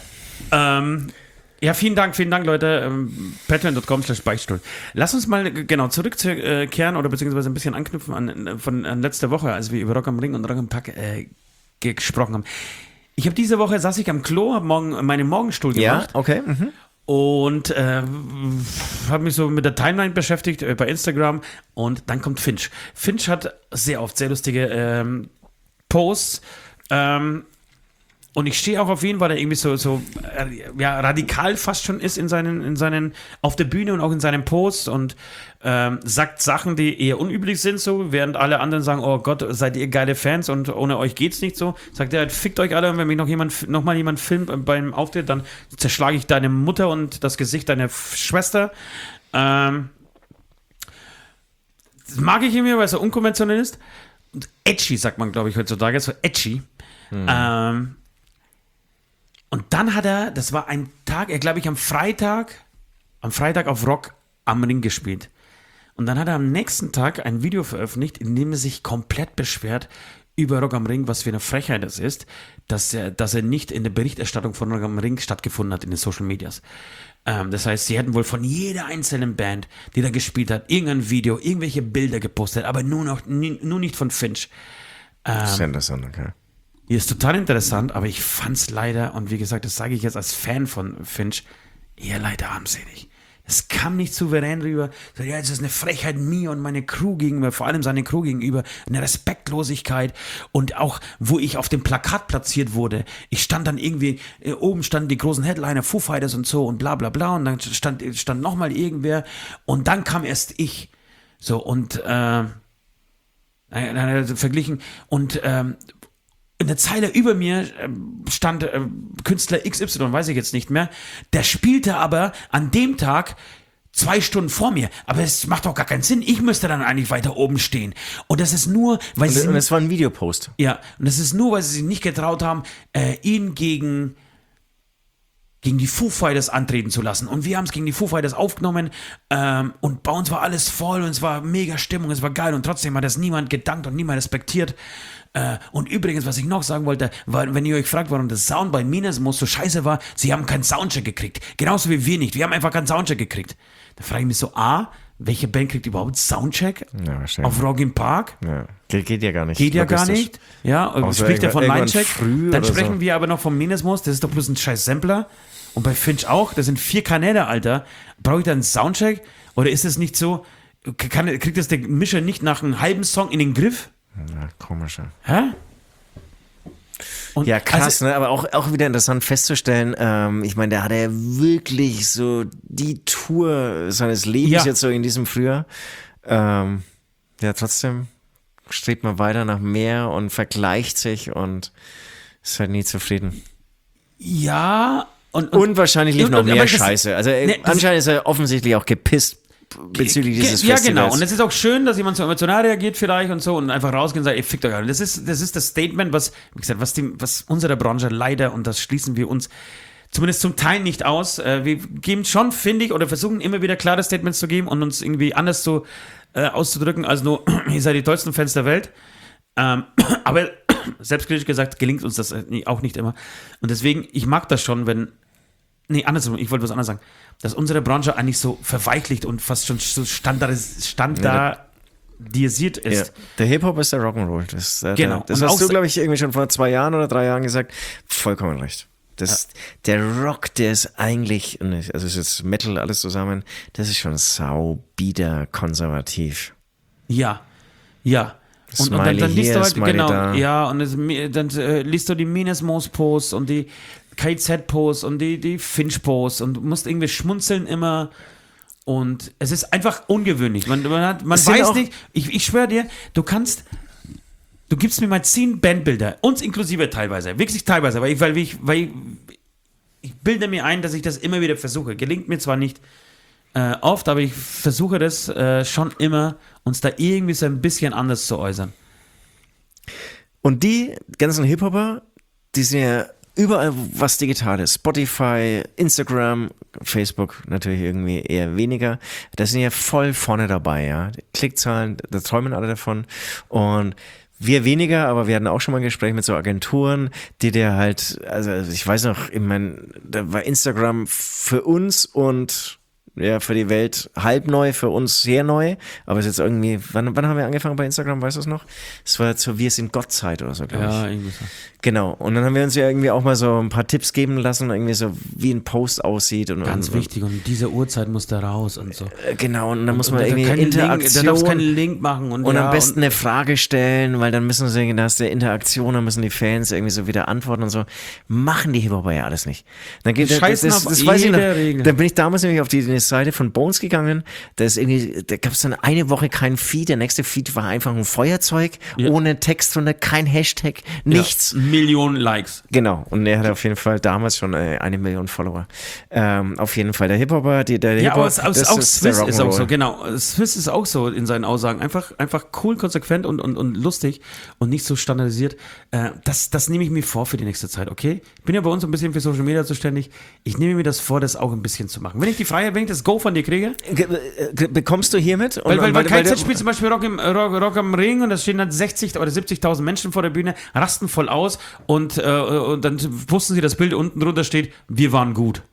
Vielen Dank, Leute. Patreon.com/Beichtstuhl. Lass uns mal zurückkehren oder beziehungsweise ein bisschen anknüpfen an letzte Woche, als wir über Rock am Ring und Rock am Park gesprochen haben. Diese Woche saß ich am Klo, habe meinen Morgenstuhl gemacht. Ja, okay. Mhm. Und habe mich so mit der Timeline beschäftigt bei Instagram und dann kommt Finch. Finch hat sehr oft sehr lustige Posts. Und ich stehe auch auf ihn, weil er irgendwie so radikal fast schon ist in seinen auf der Bühne und auch in seinen Posts und sagt Sachen, die eher unüblich sind, so, während alle anderen sagen, oh Gott, seid ihr geile Fans und ohne euch geht's nicht so. Sagt er, fickt euch alle und wenn mich noch mal jemand filmt beim Auftritt, dann zerschlage ich deine Mutter und das Gesicht deiner Schwester. Das mag ich irgendwie, weil es so unkonventionell ist. Und edgy, sagt man, glaube ich, heutzutage, so edgy. Und dann hat er, das war ein Tag, glaube ich am Freitag auf Rock am Ring gespielt. Und dann hat er am nächsten Tag ein Video veröffentlicht, in dem er sich komplett beschwert über Rock am Ring, was für eine Frechheit das ist, dass er nicht in der Berichterstattung von Rock am Ring stattgefunden hat in den Social Medias. Das heißt, sie hätten wohl von jeder einzelnen Band, die da gespielt hat, irgendein Video, irgendwelche Bilder gepostet, aber nur nicht von Finch. Das ist interessant, okay. Die ist total interessant, aber ich fand's leider, und wie gesagt, das sage ich jetzt als Fan von Finch, eher leider armselig. Es kam nicht souverän rüber. So, ja, es ist eine Frechheit mir und meine Crew gegenüber, vor allem seine Crew gegenüber, eine Respektlosigkeit und auch, wo ich auf dem Plakat platziert wurde. Ich stand dann irgendwie, oben standen die großen Headliner, Foo Fighters und so und bla bla bla und dann stand nochmal irgendwer und dann kam erst ich. So und verglichen und in der Zeile über mir stand Künstler XY, weiß ich jetzt nicht mehr. Der spielte aber an dem Tag 2 Stunden vor mir. Aber es macht doch gar keinen Sinn. Ich müsste dann eigentlich weiter oben stehen. Und das ist nur, weil sie... Und das war ein Videopost. Ja, und das ist nur, weil sie sich nicht getraut haben, ihn gegen die Foo Fighters antreten zu lassen. Und wir haben es gegen die Foo Fighters aufgenommen und bei uns war alles voll und es war mega Stimmung, es war geil und trotzdem hat das niemand gedankt und niemand respektiert. Und übrigens, was ich noch sagen wollte, war, wenn ihr euch fragt, warum das Sound bei Minnesmos so scheiße war, sie haben keinen Soundcheck gekriegt. Genauso wie wir nicht. Wir haben einfach keinen Soundcheck gekriegt. Da frage ich mich so, welche Band kriegt überhaupt Soundcheck auf Rock im Park? Ja. Geht ja gar nicht. Geht ja gar nicht. Ja, spricht er von Linecheck. Dann sprechen so. Wir aber noch von Minnesmos, das ist doch bloß ein scheiß Sampler. Und bei Finch auch, das sind 4 Kanäle, Alter. Brauche ich da einen Soundcheck? Oder ist es nicht so, kriegt das der Mischer nicht nach einem halben Song in den Griff? Ja, komisch. Hä? Und Ja, krass, ne? Aber auch wieder interessant festzustellen, ich meine, da hat er wirklich so die Tour seines Lebens jetzt so in diesem Frühjahr. Ja, trotzdem strebt man weiter nach mehr und vergleicht sich und ist halt nie zufrieden. Ja, und wahrscheinlich lief noch mehr das, Scheiße. Also anscheinend ist er offensichtlich auch gepisst bezüglich dieses Festivals. Ja, genau. Und es ist auch schön, dass jemand so emotional reagiert vielleicht und so und einfach rausgeht und sagt, ey, fickt euch alle. Das ist das Statement, was, wie gesagt, was unsere Branche leider, und das schließen wir uns zumindest zum Teil nicht aus. Wir geben schon, finde ich, oder versuchen immer wieder klare Statements zu geben und uns irgendwie anders so auszudrücken, als nur, ihr seid die tollsten Fans der Welt. Aber selbstkritisch gesagt, gelingt uns das auch nicht immer. Und deswegen, ich mag das schon, andersrum, ich wollte was anderes sagen, dass unsere Branche eigentlich so verweichlicht und fast schon so standardisiert ist. Ja. Der Hip-Hop ist der Rock'n'Roll. Genau. Das hast du, glaube ich, irgendwie schon vor 2 Jahren oder 3 Jahren gesagt. Vollkommen recht. Der Rock, der ist eigentlich, also es ist Metal, alles zusammen, das ist schon saubieder konservativ. Ja. Und dann liest du halt, genau, da. Ja, und dann liest du die Minesmos-Posts und die KZ-Posts und die Finch-Posts und du musst irgendwie schmunzeln immer. Und es ist einfach ungewöhnlich. Man weiß nicht, ich schwöre dir, du gibst mir mal 10 Bandbilder, uns inklusive teilweise, wirklich teilweise, weil ich bilde mir ein, dass ich das immer wieder versuche. Gelingt mir zwar nicht oft, aber ich versuche das schon immer, uns da irgendwie so ein bisschen anders zu äußern. Und die ganzen Hip-Hopper, die sind ja überall was Digitales. Spotify, Instagram, Facebook natürlich irgendwie eher weniger. Da sind ja voll vorne dabei, ja. Die Klickzahlen, da träumen alle davon. Und wir weniger, aber wir hatten auch schon mal ein Gespräch mit so Agenturen, die dir halt, also ich weiß noch, da war Instagram für uns und ja, für die Welt halb neu, für uns sehr neu, aber es ist jetzt irgendwie, wann haben wir angefangen bei Instagram, weißt du es noch? Es war zur Wir sind Gottzeit oder so, glaube ich. Ja, irgendwie so. Genau, und dann haben wir uns ja irgendwie auch mal so ein paar Tipps geben lassen, irgendwie so, wie ein Post aussieht. Ganz wichtig, und diese Uhrzeit muss da raus und so. Genau, und dann muss man irgendwie Interaktion. Da darfst keinen Link machen. Und am besten eine Frage stellen, weil dann müssen sie, da ist der Interaktion, dann müssen die Fans irgendwie so wieder antworten und so. Machen die Hip-Hopper ja alles nicht. Dann geht das weiß ich noch. Regel. Dann bin ich damals nämlich auf die Seite von Bones gegangen, da gab es dann eine Woche keinen Feed, der nächste Feed war einfach ein Feuerzeug, ohne Text drunter, kein Hashtag, nichts. Ja, Millionen Likes. Genau, und er hatte auf jeden Fall damals schon 1 Million Follower. Auf jeden Fall der Hip-Hopper, der Hip-Hop, aber auch Swiss ist auch so, genau. Swiss ist auch so in seinen Aussagen, einfach cool, konsequent und lustig und nicht so standardisiert. Das nehme ich mir vor für die nächste Zeit, okay? Ich bin ja bei uns ein bisschen für Social Media zuständig. Ich nehme mir das vor, das auch ein bisschen zu machen. Wenn ich die Freiheit, wenn ich das Go von dir kriege. Bekommst du hiermit? Weil KZ spielt zum Beispiel Rock am Ring und da stehen dann 60.000 oder 70.000 Menschen vor der Bühne, rasten voll aus und dann wussten sie, das Bild unten drunter steht, wir waren gut.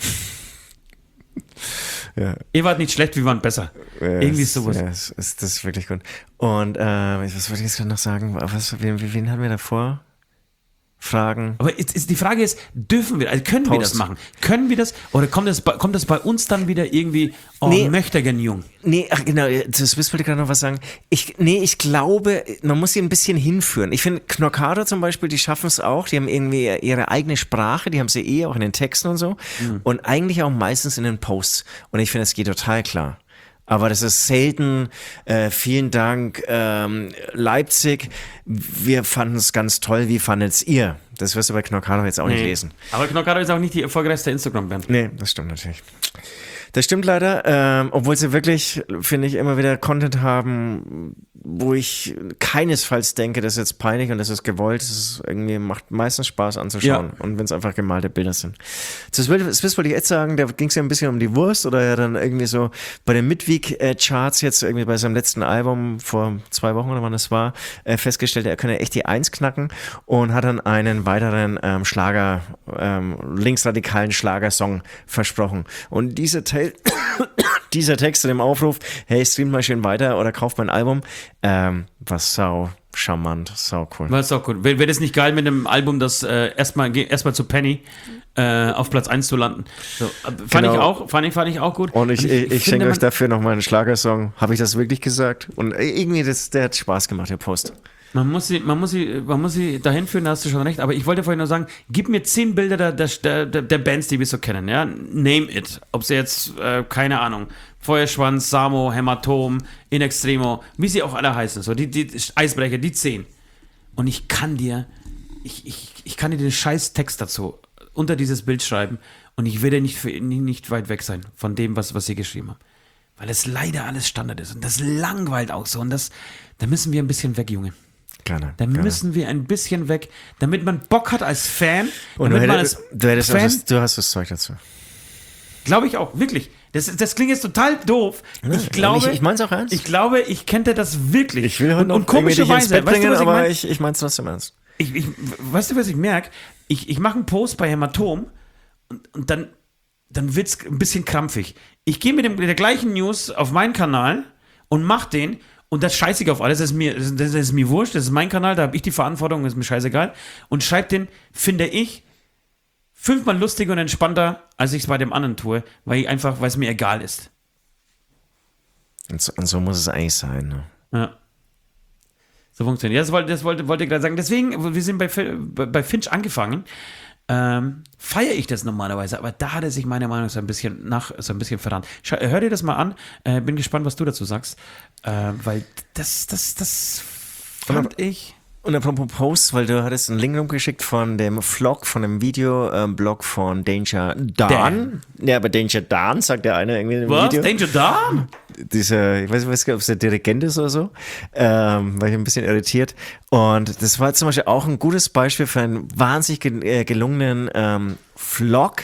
Ja. Ihr wart nicht schlecht, wir waren besser. Ja, irgendwie sowas. Ja, das ist wirklich gut. Und was wollte ich jetzt gerade noch sagen? Wen haben wir davor? Fragen. Aber die Frage ist, dürfen wir, also können wir das machen? Können wir das, oder kommt das bei uns dann wieder irgendwie, möchtegern jung? Nee, ach genau, das wollte ich gerade noch was sagen. Ich glaube, man muss sie ein bisschen hinführen. Ich finde, Knockado zum Beispiel, die schaffen es auch, die haben irgendwie ihre eigene Sprache, die haben sie auch in den Texten und so und eigentlich auch meistens in den Posts. Und ich finde, es geht total klar. Aber das ist selten. Vielen Dank, Leipzig. Wir fanden es ganz toll. Wie fandet ihr? Das wirst du bei Knockado jetzt auch nicht lesen. Aber Knockado ist auch nicht die erfolgreichste Instagram-Band. Nee, das stimmt natürlich. Das stimmt leider, obwohl sie wirklich, finde ich, immer wieder Content haben, wo ich keinesfalls denke, das ist jetzt peinlich und das ist gewollt. Das ist irgendwie macht meistens Spaß anzuschauen. Ja. Und wenn es einfach gemalte Bilder sind. Das wollte ich jetzt sagen, da ging es ja ein bisschen um die Wurst oder ja dann irgendwie so bei den Midweek-Charts jetzt irgendwie bei seinem letzten Album vor 2 Wochen oder wann es war, festgestellt, er könne echt die 1 knacken und hat dann einen weiteren linksradikalen Schlagersong versprochen. Und dieser Text zu dem Aufruf, hey, streamt mal schön weiter oder kauft mein Album, war sau charmant, sau cool. War sau cool. Wäre das nicht geil mit einem Album, das erstmal zu Penny auf Platz 1 zu landen? So, fand ich auch gut. Und ich schenke euch dafür nochmal einen Schlagersong. Habe ich das wirklich gesagt? Und irgendwie, der hat Spaß gemacht, der Post. Man muss sie dahin führen, da hast du schon recht. Aber ich wollte vorhin nur sagen, gib mir 10 Bilder der Bands, die wir so kennen. Ja? Name it. Ob sie jetzt, keine Ahnung, Feuerschwanz, Samo, Hämatom, In Extremo, wie sie auch alle heißen. So, die Eisbrecher, die 10. Und ich kann dir den scheiß Text dazu unter dieses Bild schreiben und ich werde nicht weit weg sein von dem, was sie geschrieben haben. Weil es leider alles Standard ist und das langweilt auch so und da müssen wir ein bisschen weg, Junge. Gerne. Müssen wir ein bisschen weg, damit man Bock hat als Fan. Und du hast das Zeug dazu. Glaube ich auch, wirklich. Das klingt jetzt total doof. Ich meine es auch ernst. Ich glaube, ich könnte das wirklich. Ich will heute und komischerweise, aber ich meine es trotzdem ernst. Weißt du, was ich merke? Ich mache einen Post bei Hämatom und dann wird es ein bisschen krampfig. Ich gehe mit der gleichen News auf meinen Kanal und mache den und das scheiße ich auf alles. Das ist mir wurscht, das ist mein Kanal, da habe ich die Verantwortung, das ist mir scheißegal. Und schreibe den, finde ich, 5-mal lustiger und entspannter, als ich es bei dem anderen tue, weil es mir egal ist. Und so muss es eigentlich sein. Ne? Ja. So funktioniert. Das wollte ich gerade sagen. Deswegen, wir sind bei Finch angefangen. Feiere ich das normalerweise, aber da hat er sich meiner Meinung nach so ein bisschen verrannt. Hör dir das mal an. Bin gespannt, was du dazu sagst. Weil das fand ich. Und apropos Posts, weil du hattest einen Link rumgeschickt von dem Vlog, von dem Videoblog von Danger Dan. Ja, aber Danger Dan sagt der eine irgendwie im Video. Was? Danger Dan? Dieser, ich weiß nicht, ob es der Dirigent ist oder so, war ich ein bisschen irritiert. Und das war zum Beispiel auch ein gutes Beispiel für einen wahnsinnig gelungenen Vlog.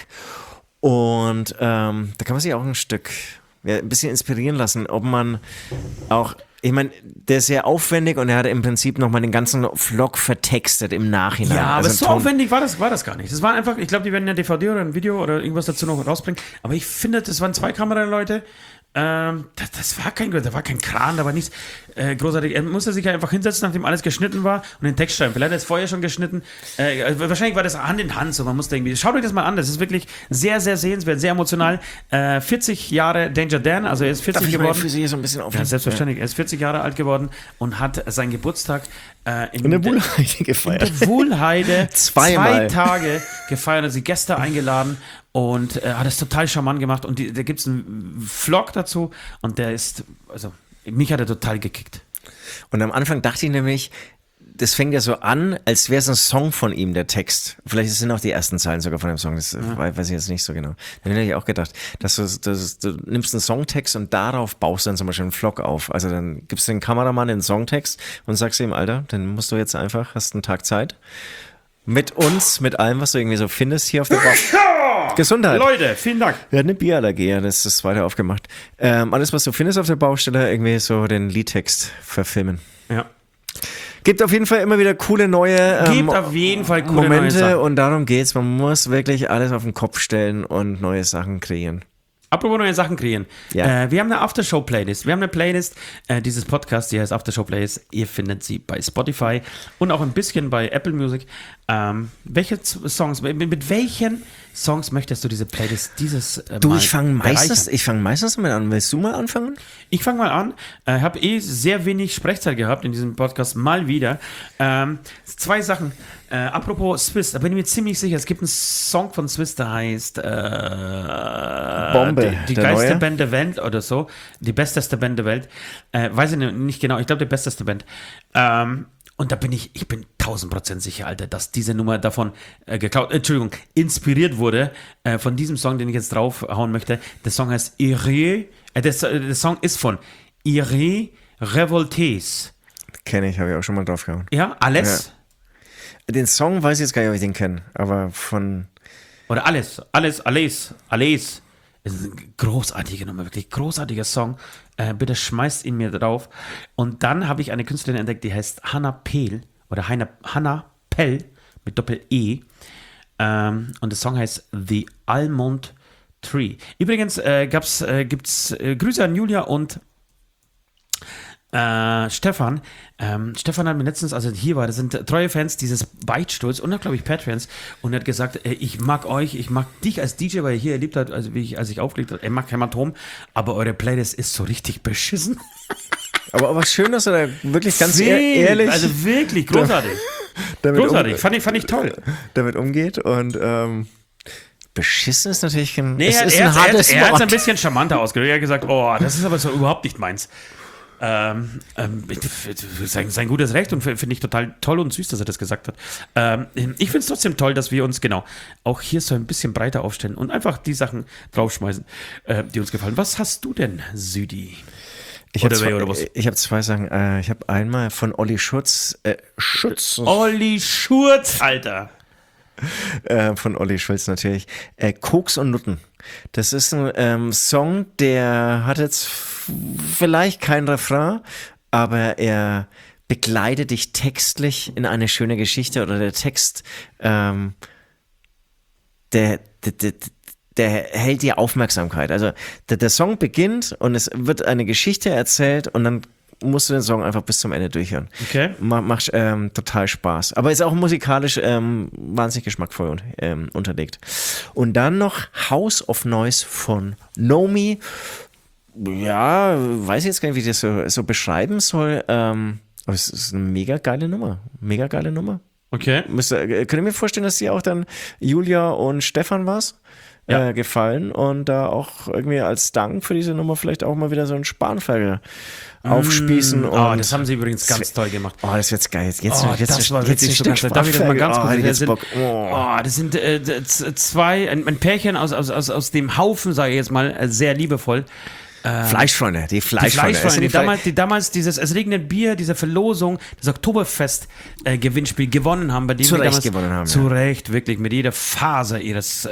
Und da kann man sich auch ein bisschen inspirieren lassen, ob man auch. Ich meine, der ist sehr aufwendig und er hat im Prinzip nochmal den ganzen Vlog vertextet im Nachhinein. Ja, aber so aufwendig war das gar nicht. Das war einfach, ich glaube, die werden eine DVD oder ein Video oder irgendwas dazu noch rausbringen. Aber ich finde, das waren 2 Kameraleute. Das war da war kein Kran, da war nichts großartig. Er musste sich einfach hinsetzen, nachdem alles geschnitten war und den Text schreiben. Vielleicht hat er es vorher schon geschnitten. Wahrscheinlich war das Hand in Hand so. Man musste irgendwie. Schaut euch das mal an. Das ist wirklich sehr, sehr sehenswert, sehr emotional. 40 Jahre Danger Dan, also er ist 40 geworden. Für Sie so ein bisschen ja, selbstverständlich. Er ist 40 Jahre alt geworden und hat seinen Geburtstag in der Wuhlheide gefeiert. In der Wuhlheide 2 Tage gefeiert, hat sie Gäste eingeladen. Und hat es total charmant gemacht. Und da gibt es einen Vlog dazu. Und der ist, also, mich hat er total gekickt. Und am Anfang dachte ich nämlich, das fängt ja so an, als wäre es ein Song von ihm, der Text. Vielleicht sind auch die ersten Zeilen sogar von dem Song. Das weiß ich jetzt nicht so genau. Dann hätte ich auch gedacht, dass du nimmst einen Songtext und darauf baust dann zum Beispiel einen Vlog auf. Also dann gibst du den Kameramann den Songtext und sagst ihm, Alter, dann musst du jetzt einfach, hast einen Tag Zeit. Mit uns, mit allem, was du irgendwie so findest hier auf der Gesundheit. Leute, vielen Dank. Wir hatten eine Bierallergie, ja, das ist weiter aufgemacht. Alles, was du findest auf der Baustelle, irgendwie so den Liedtext verfilmen. Ja. Gibt auf jeden Fall immer wieder coole neue Momente neue und darum geht's. Man muss wirklich alles auf den Kopf stellen und neue Sachen kreieren. Apropos neue Sachen kreieren. Ja. Wir haben eine Aftershow-Playlist. Wir haben eine Playlist dieses Podcasts, die heißt Aftershow-Playlist. Ihr findet sie bei Spotify und auch ein bisschen bei Apple Music. Welche Songs, mit welchen Songs möchtest du diese Playlist ich fange meistens damit an. Willst du mal anfangen? Ich fange mal an. Ich habe sehr wenig Sprechzeit gehabt in diesem Podcast, mal wieder. 2 Sachen. Apropos Swiss, da bin ich mir ziemlich sicher, es gibt einen Song von Swiss, der heißt Bombe. Die geilste Band der Welt oder so. Die besteste Band der Welt. Weiß ich nicht genau, ich glaube die besteste Band. Und da bin ich bin 1000% sicher, Alter, dass diese Nummer davon inspiriert wurde von diesem Song, den ich jetzt draufhauen möchte. Der Song heißt Iré, der Song ist von Iré Revoltés. Kenne ich, habe ich auch schon mal draufgehauen. Ja, alles? Ja. Den Song weiß ich jetzt gar nicht, ob ich den kenne, aber von... Oder alles. Es ist eine großartige Nummer, wirklich großartiger Song. Bitte schmeißt ihn mir drauf. Und dann habe ich eine Künstlerin entdeckt, die heißt Hannah Pell oder Hannah Pell mit Doppel-E. Und der Song heißt The Almond Tree. Übrigens gibt's Grüße an Julia und Stefan. Stefan hat mir letztens, also hier war, das sind treue Fans dieses Beichtstuhls und auch, glaube ich, Patreons, und er hat gesagt, ich mag euch, ich mag dich als DJ, weil er hier erlebt hat, als ich aufgelegt habe, er mag Hämatom, aber eure Playlist ist so richtig beschissen. Aber schön, dass er da wirklich ganz ehrlich. Also wirklich großartig. Großartig, fand ich toll. Damit umgeht und beschissen ist natürlich ein, er hat es ein bisschen charmanter ausgedrückt. Er hat gesagt, oh, das ist aber so überhaupt nicht meins. Sein gutes Recht und finde ich total toll und süß, dass er das gesagt hat. Ich finde es trotzdem toll, dass wir uns auch hier so ein bisschen breiter aufstellen und einfach die Sachen draufschmeißen, die uns gefallen. Was hast du denn, Südi? Ich habe zwei Sachen. Ich habe einmal von Olli Schurz. Olli Schurz, Alter. Von Olli Schulz natürlich. Koks und Nutten. Das ist ein Song, der hat jetzt vielleicht kein Refrain, aber er begleitet dich textlich in eine schöne Geschichte oder der Text, der hält dir Aufmerksamkeit. Also der Song beginnt und es wird eine Geschichte erzählt und dann musst du den Song einfach bis zum Ende durchhören. Okay. Macht total Spaß. Aber ist auch musikalisch wahnsinnig geschmackvoll unterlegt. Und dann noch House of Noise von Nomi. Ja, weiß ich jetzt gar nicht, wie ich das so beschreiben soll. Aber es ist eine mega geile Nummer. Okay. Könnt ihr mir vorstellen, dass die auch dann Julia und Stefan war's? Ja. Gefallen und da auch irgendwie als Dank für diese Nummer vielleicht auch mal wieder so einen Spanferkel aufspießen. Und das haben sie übrigens ganz toll gemacht. Oh, das wird's geil. Jetzt das war wirklich so ganz toll. Darf ich das mal ganz kurz? Das sind zwei, ein Pärchen aus dem Haufen, sage ich jetzt mal, sehr liebevoll. Fleischfreunde, die damals dieses Es regnet Bier, diese Verlosung, das Oktoberfest-Gewinnspiel gewonnen haben, bei dem zu Recht gewonnen haben. Zu Recht, wirklich, mit jeder Faser ihres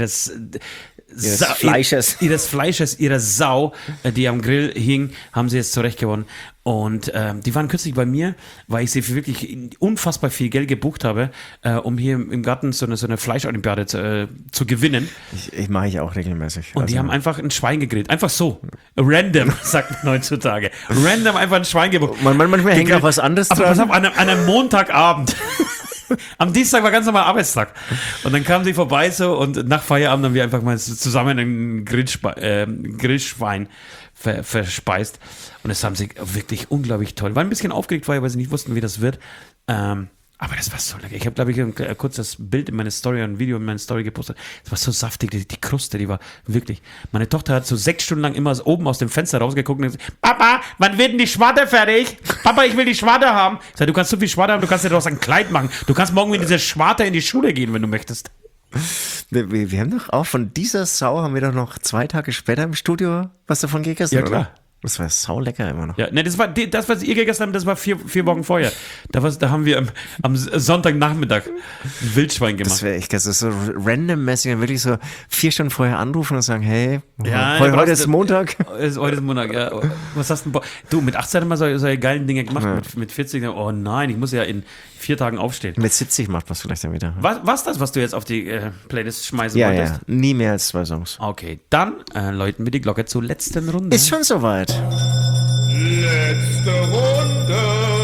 Fleisches, ihrer Sau, die am Grill hing, haben sie jetzt zurecht gewonnen. Und die waren kürzlich bei mir, weil ich sie für wirklich unfassbar viel Geld gebucht habe, um hier im Garten so eine Fleischolympiade zu gewinnen. Ich mache ich auch regelmäßig. Und die haben einfach ein Schwein gegrillt. Einfach so. Random, sagt man heutzutage. Random einfach ein Schwein gebucht. Manchmal hängt auch was anderes dran. Aber pass auf, an einem Montagabend. Am Dienstag war ganz normal Arbeitstag. Und dann kamen sie vorbei so und nach Feierabend haben wir einfach mal zusammen ein Grillschwein verspeist. Und das haben sie wirklich unglaublich toll. War ein bisschen aufgeregt, weil sie nicht wussten, wie das wird. Aber das war so lecker. Ich habe, glaube ich, kurz das Bild in meine Story, ein Video in meine Story gepostet. Das war so saftig, die Kruste, die war wirklich. Meine Tochter hat so 6 Stunden lang immer oben aus dem Fenster rausgeguckt und gesagt, Papa, wann wird denn die Schwarte fertig? Papa, ich will die Schwarte haben. Ich sage, du kannst so viel Schwarte haben, du kannst dir daraus ein Kleid machen. Du kannst morgen mit dieser Schwarte in die Schule gehen, wenn du möchtest. Wir haben doch auch von dieser Sau, haben wir doch noch 2 Tage später im Studio was davon gegessen, ja, klar. Oder? Das war saulecker immer noch. Ja, ne, das, was ihr gegessen habt, das war 4 Wochen vorher. Da haben wir am Sonntagnachmittag ein Wildschwein gemacht. Das wäre echt, das ist so randommäßig, wirklich so 4 Stunden vorher anrufen und sagen, hey, ja, heute ist Montag. Heute ist Montag, ja. Was hast du mit 18 immer solche geilen Dinge gemacht, ja. mit 40, oh nein, ich muss ja in 4 Tagen aufstehen. Mit 70 macht man es vielleicht dann wieder. Was das, was du jetzt auf die Playlist schmeißen wolltest? Ja, nie mehr als 2 Songs. Okay, dann läuten wir die Glocke zur letzten Runde. Ist schon soweit. Letzte Runde.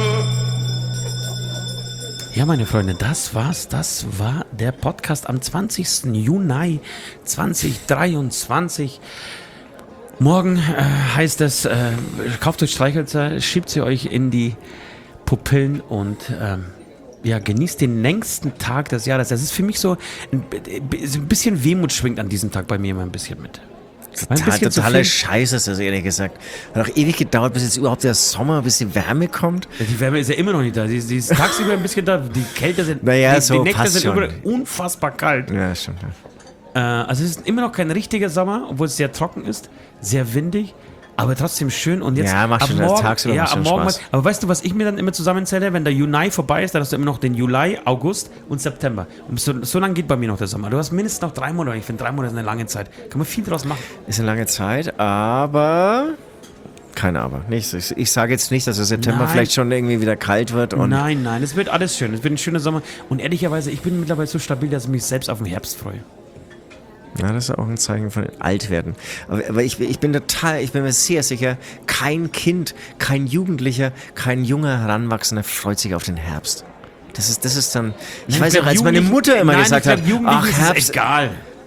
Ja, meine Freunde, das war's. Das war der Podcast am 20. Juni 2023. Morgen heißt es, kauft euch Streichhölzer, schiebt sie euch in die Pupillen und genießt den längsten Tag des Jahres. Das ist für mich so ein bisschen Wehmut schwingt an diesem Tag bei mir immer ein bisschen mit. Totale Scheiße ist das, ehrlich gesagt. Hat auch ewig gedauert, bis jetzt überhaupt der Sommer, bis die Wärme kommt. Ja, die Wärme ist ja immer noch nicht da. Die ist tagsüber ein bisschen da. Die Kälte sind, naja, die Nächte sind unfassbar kalt. Ja, stimmt. Also es ist immer noch kein richtiger Sommer, obwohl es sehr trocken ist, sehr windig. Aber trotzdem schön und jetzt ja, macht schon morgen, tagsüber ja, ein bisschen Morgen Spaß. Aber weißt du, was ich mir dann immer zusammenzähle, wenn der Juni vorbei ist, dann hast du immer noch den Juli, August und September. Und so lange geht bei mir noch der Sommer. Du hast mindestens noch 3 Monate. Ich finde 3 Monate ist eine lange Zeit. Kann man viel draus machen. Ist eine lange Zeit, aber kein Aber. Ich sage jetzt nicht, dass der September vielleicht schon irgendwie wieder kalt wird. Und nein, es wird alles schön. Es wird ein schöner Sommer. Und ehrlicherweise, ich bin mittlerweile so stabil, dass ich mich selbst auf den Herbst freue. Ja, das ist auch ein Zeichen von Altwerden. Aber ich bin mir sehr sicher, kein Kind, kein Jugendlicher, kein junger Heranwachsender freut sich auf den Herbst. Das ist dann, ich weiß auch, als meine Mutter immer gesagt hat, ach, Herbst ist egal.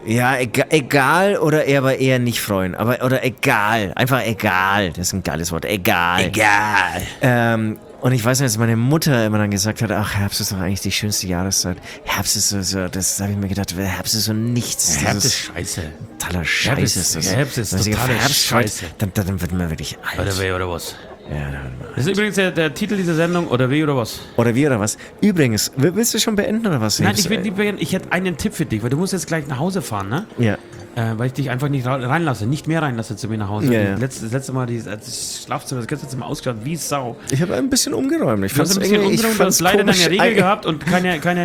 Ja, egal oder aber eher nicht freuen. Oder egal. Einfach egal. Das ist ein geiles Wort. Egal. Egal. Und ich weiß nicht, dass meine Mutter immer dann gesagt hat, ach, Herbst ist doch eigentlich die schönste Jahreszeit. Herbst ist so das habe ich mir gedacht, Herbst ist so nichts. Herbst ist scheiße. Totaler Scheiß ist das. Herbst ist totaler Scheiße. Dann wird man wirklich alt. Oder wie oder was? Ja, das ist übrigens der Titel dieser Sendung, oder wie oder was? Oder wie oder was? Übrigens, willst du schon beenden oder was? Nein, ich will nicht beenden. Ich hätte einen Tipp für dich, weil du musst jetzt gleich nach Hause fahren, ne? Ja. Weil ich dich einfach nicht reinlasse, nicht mehr reinlasse zu mir nach Hause. Ja. Das letzte Mal, das Schlafzimmer, das ganze Zimmer ausgeschaut wie Sau. Ich habe ein bisschen umgeräumt. Du hast ein bisschen umgeräumt, du hast leider deine Regel gehabt und keine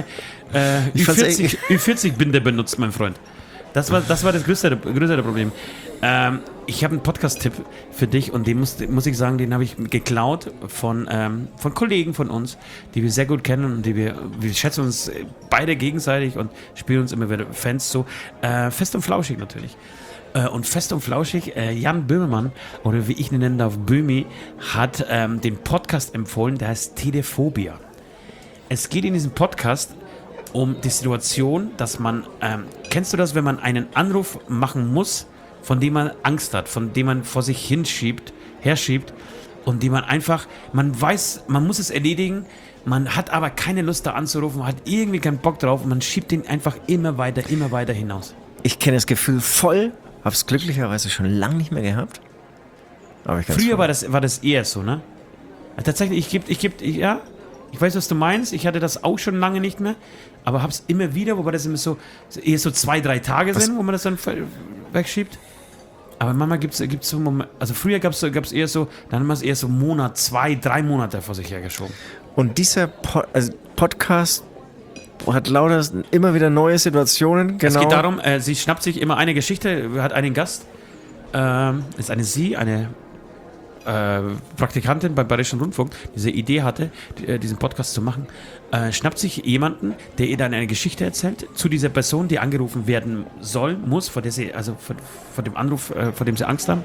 Ü40-Binde benutzt, mein Freund. Das war das größere Problem. Ich habe einen Podcast-Tipp für dich und den muss ich sagen, den habe ich geklaut von Kollegen von uns, die wir sehr gut kennen und wir schätzen uns beide gegenseitig und spielen uns immer wieder Fans zu. Fest und Flauschig natürlich. Und Fest und Flauschig, Jan Böhmermann, oder wie ich ihn nennen darf, Böhmi, hat den Podcast empfohlen, der heißt Telephobia. Es geht in diesem Podcast um die Situation, dass man, kennst du das, wenn man einen Anruf machen muss, von dem man Angst hat, von dem man vor sich herschiebt und die man einfach, man weiß, man muss es erledigen, man hat aber keine Lust da anzurufen, man hat irgendwie keinen Bock drauf und man schiebt den einfach immer weiter hinaus. Ich kenne das Gefühl voll, hab's glücklicherweise schon lange nicht mehr gehabt. Aber Früher war das eher so, ne? Tatsächlich, ich weiß, was du meinst. Ich hatte das auch schon lange nicht mehr, aber hab's immer wieder, wobei das immer so eher so 2-3 Tage sind, wo man das dann wegschiebt. Aber manchmal gibt's so Momente, also früher gab's eher so, dann haben wir es eher so 2-3 Monate vor sich hergeschoben. Und dieser Podcast hat lauter immer wieder neue Situationen. Genau. Es geht darum, sie schnappt sich immer eine Geschichte, hat einen Gast, ist eine Praktikantin beim Bayerischen Rundfunk, diese Idee hatte, diesen Podcast zu machen, schnappt sich jemanden, der ihr dann eine Geschichte erzählt, zu dieser Person, die angerufen werden muss, vor dem Anruf, vor dem sie Angst haben.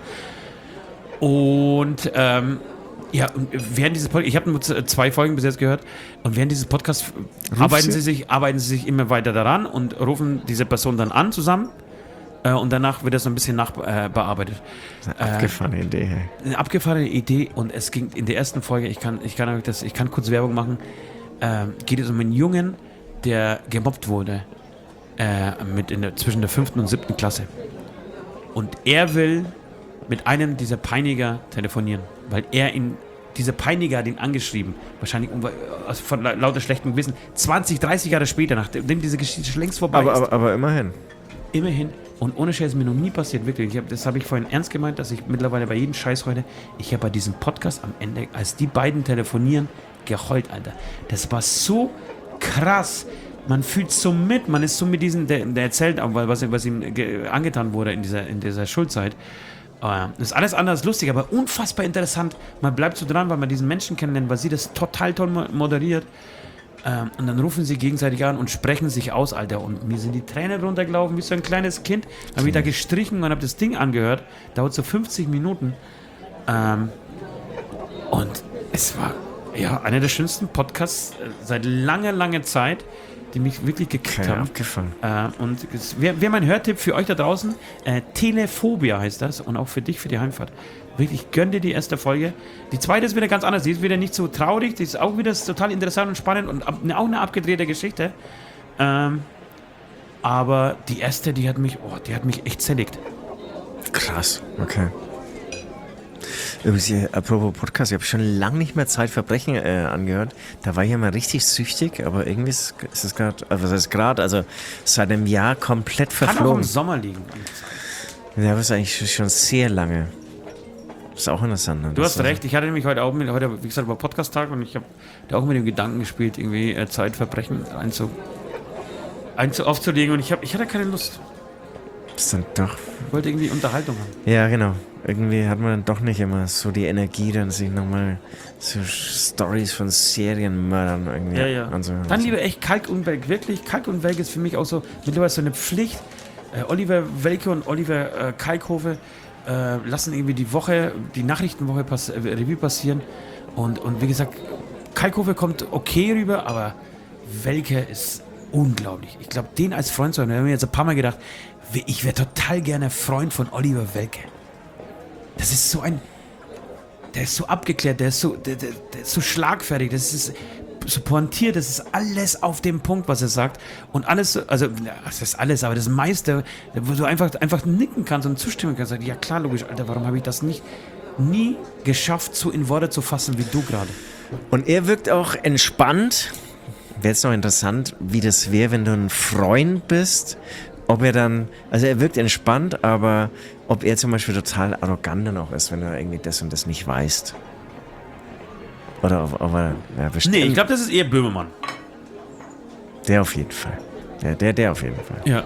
Und während dieses Podcast, ich habe nur 2 Folgen bis jetzt gehört, und während dieses Podcasts arbeiten sie sich immer weiter daran und rufen diese Person dann an zusammen. Und danach wird das so ein bisschen nachbearbeitet. Eine abgefahrene Idee. Hey. Eine abgefahrene Idee, und es ging in der ersten Folge, ich kann kurz Werbung machen, geht es um einen Jungen, der gemobbt wurde zwischen der 5. und 7. Klasse. Und er will mit einem dieser Peiniger telefonieren, weil dieser Peiniger hat ihn angeschrieben, wahrscheinlich von lauter schlechtem Gewissen, 20, 30 Jahre später, nachdem diese Geschichte schon längst vorbei ist. Aber immerhin. Immerhin. Und ohne Scheiß, ist mir noch nie passiert, wirklich. Das habe ich vorhin ernst gemeint, dass ich mittlerweile bei jedem Scheiß heute, ich habe bei diesem Podcast am Ende, als die beiden telefonieren, geheult, Alter. Das war so krass. Man fühlt so mit, man ist so mit diesem, der erzählt auch, was ihm angetan wurde in dieser Schulzeit. Das ist alles andere als lustig, aber unfassbar interessant. Man bleibt so dran, weil man diesen Menschen kennenlernt, weil sie das total toll moderiert. Und dann rufen sie gegenseitig an und sprechen sich aus, Alter. Und mir sind die Tränen runtergelaufen, wie so ein kleines Kind. Habe ich da gestrichen und habe das Ding angehört. Dauert so 50 Minuten. Und es war einer der schönsten Podcasts seit langer Zeit, die mich wirklich gekriegt haben. Abgefangen. Und wäre mein Hörtipp für euch da draußen. Telephobia heißt das. Und auch für dich, für die Heimfahrt. Wirklich, gönn dir die erste Folge. Die zweite ist wieder ganz anders. Die ist wieder nicht so traurig. Die ist auch wieder total interessant und spannend und auch eine abgedrehte Geschichte. Aber die erste, die hat mich echt zerlegt. Krass, okay. Übrigens, apropos Podcast, ich habe schon lange nicht mehr Zeitverbrechen angehört. Da war ich ja mal richtig süchtig, aber irgendwie ist es gerade, also seit einem Jahr komplett verflogen. Kann auch im Sommer liegen. Ja, das ist eigentlich schon sehr lange. Das ist auch interessant. Ne? Du hast recht, ich hatte nämlich heute, wie gesagt, war Podcast-Tag und ich habe da auch mit dem Gedanken gespielt, irgendwie Zeitverbrechen aufzulegen, und ich hatte keine Lust. Das ist dann doch. Ich wollte irgendwie Unterhaltung haben. Ja, genau. Irgendwie hat man dann doch nicht immer so die Energie, dann sich nochmal so Storys von Serienmördern irgendwie anzuhören. Dann lieber echt Kalk und Welk. Wirklich, Kalk und Welk ist für mich auch so mittlerweile so eine Pflicht. Oliver Welke und Oliver Kalkofe lassen irgendwie die Nachrichtenwoche Revue passieren. Und wie gesagt, Kalkofe kommt okay rüber, aber Welke ist unglaublich. Ich glaube, den als Freund zu haben, da haben wir jetzt ein paar Mal gedacht, ich wäre total gerne Freund von Oliver Welke. Das ist so der ist so abgeklärt, der ist so schlagfertig, das ist so pointiert, das ist alles auf dem Punkt, was er sagt. Und alles, also, das ist alles, aber das meiste, wo du einfach nicken kannst und zustimmen kannst. Ja klar, logisch, Alter, warum habe ich das nie geschafft, so in Worte zu fassen wie du gerade? Und er wirkt auch entspannt. Wäre jetzt noch interessant, wie das wäre, wenn du ein Freund bist. Ob er dann, also er wirkt entspannt, aber ob er zum Beispiel total arrogant dann auch ist, wenn du irgendwie das und das nicht weißt. Oder ob er, ja, bestimmt. Nee, ich glaube, das ist eher Böhmermann. Der auf jeden Fall. Der auf jeden Fall. Ja.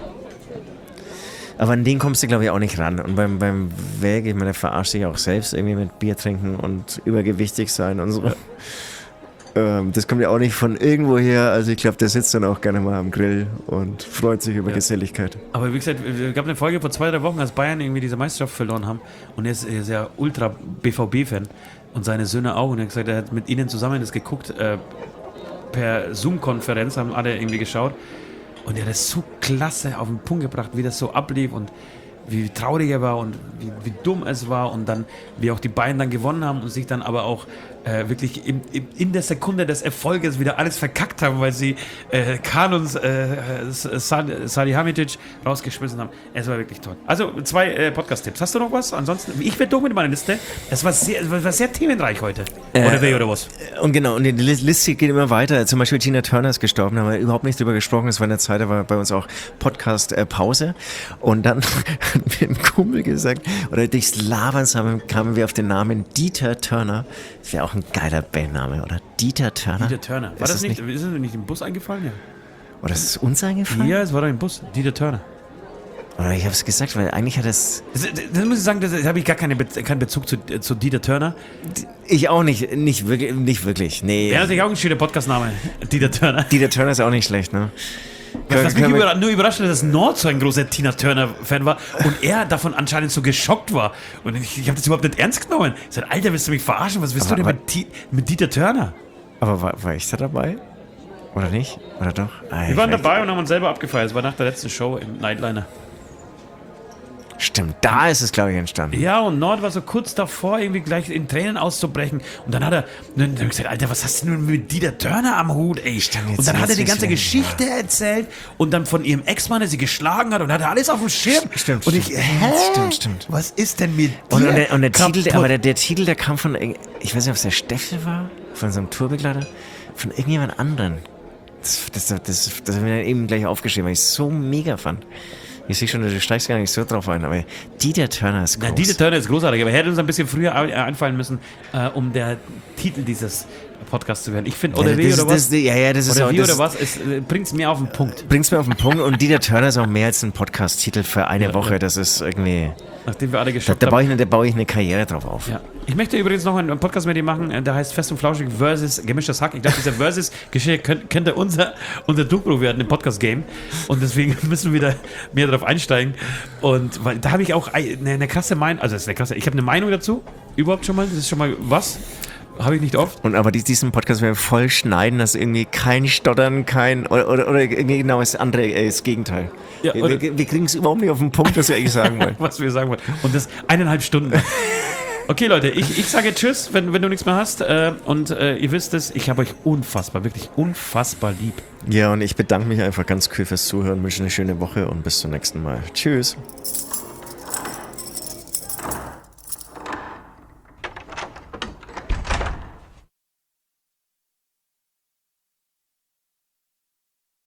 Aber an den kommst du, glaube ich, auch nicht ran. Und beim Weg, ich meine, der verarscht sich auch selbst irgendwie mit Bier trinken und übergewichtig sein und so. Das kommt ja auch nicht von irgendwo her. Also ich glaube, der sitzt dann auch gerne mal am Grill und freut sich über Geselligkeit. Aber wie gesagt, es gab eine Folge vor 2-3 Wochen, als Bayern irgendwie diese Meisterschaft verloren haben. Und er ist ja ultra BVB-Fan. Und seine Söhne auch. Und er hat gesagt, er hat mit ihnen zusammen das geguckt. Per Zoom-Konferenz haben alle irgendwie geschaut. Und er hat das so klasse auf den Punkt gebracht, wie das so ablief und wie traurig er war und wie dumm es war. Und dann, wie auch die Bayern dann gewonnen haben und sich dann aber auch wirklich in der Sekunde des Erfolges wieder alles verkackt haben, weil sie Kahn und Salihamidzic rausgeschmissen haben. Es war wirklich toll. Also 2 Podcast-Tipps. Hast du noch was? Ansonsten, ich werde durch mit meiner Liste. Es war sehr themenreich heute. Oder was? Und genau, und die Liste geht immer weiter. Zum Beispiel Tina Turner ist gestorben, da haben wir überhaupt nicht drüber gesprochen. Es war in der Zeit, da war bei uns auch Podcast-Pause. Und dann hat mir ein Kumpel gesagt, oder durchs Labern kamen wir auf den Namen Dieter Turner. Das wäre auch ein geiler Bandname, oder? Dieter Turner. Dieter Turner. War das nicht? Ist es nicht im Bus eingefallen? Ja. Oder ist es uns eingefallen? Ja, es war doch im Bus. Dieter Turner. Oder ich habe es gesagt, weil eigentlich hat es... Das muss ich sagen, da habe ich gar keinen Bezug zu Dieter Turner. Ich auch nicht wirklich, nee. Wäre natürlich auch ein schöner Podcastname, Dieter Turner. Dieter Turner ist auch nicht schlecht, ne? Was mich nur überrascht hat, dass Nord so ein großer Tina Turner-Fan war und er davon anscheinend so geschockt war. Und ich habe das überhaupt nicht ernst genommen. Ich sagte, Alter, willst du mich verarschen? Was willst du denn mit Dieter Turner? Aber war ich da dabei? Oder nicht? Oder doch? Wir waren dabei und haben uns selber abgefeiert. Es war nach der letzten Show im Nightliner. Stimmt, da ist es, glaube ich, entstanden. Ja, und Nord war so kurz davor, irgendwie gleich in Tränen auszubrechen. Und dann hat er gesagt, Alter, was hast du denn mit Dieter Turner am Hut, ey? Und dann hat er die ganze Geschichte erzählt und dann von ihrem Ex-Mann, der sie geschlagen hat und hat alles auf dem Schirm. Stimmt. Und ich, Stimmt. Was ist denn mit dir? Und der Titel, aber der Titel, der kam von, ich weiß nicht, ob es der Steffel war, von so einem Tourbegleiter, von irgendjemand anderen. Das haben wir dann eben gleich aufgeschrieben, weil ich es so mega fand. Ich sehe schon, du steigst gar nicht so drauf ein, aber Dieter Turner ist groß. Ja, Dieter Turner ist großartig, aber er hätte uns ein bisschen früher einfallen müssen, um der Titel dieses Podcasts zu werden. Ich finde, oder wie oder was? Oder wie oder was, es bringt es mir auf den Punkt. Bringt's mir auf den Punkt und Dieter Turner ist auch mehr als ein Podcast-Titel für eine Woche. Das ist irgendwie... Nachdem wir alle geschafft haben. Da baue ich eine Karriere drauf auf. Ja. Ich möchte übrigens noch einen Podcast mit dir machen, der heißt Fest und Flauschig versus Gemischtes Hack. Ich glaube, dieser Versus-Geschichte könnte unser Durchbruch werden im Podcast-Game. Und deswegen müssen wir da mehr drauf einsteigen. Und weil, da habe ich auch eine krasse Meinung, also das ist eine krasse, ich habe eine Meinung dazu, überhaupt schon mal, das ist schon mal was. Habe ich nicht oft. Und aber diesen Podcast werden wir voll schneiden, dass irgendwie kein Stottern, oder genau das andere ist das Gegenteil. Ja, wir kriegen es überhaupt nicht auf den Punkt, was wir eigentlich sagen wollen. Was wir sagen wollen. Und das 1,5 Stunden. Okay, Leute, ich sage Tschüss, wenn du nichts mehr hast. Und ihr wisst es, ich habe euch wirklich unfassbar lieb. Ja, und ich bedanke mich einfach ganz kühl fürs Zuhören, wünsche eine schöne Woche und bis zum nächsten Mal. Tschüss.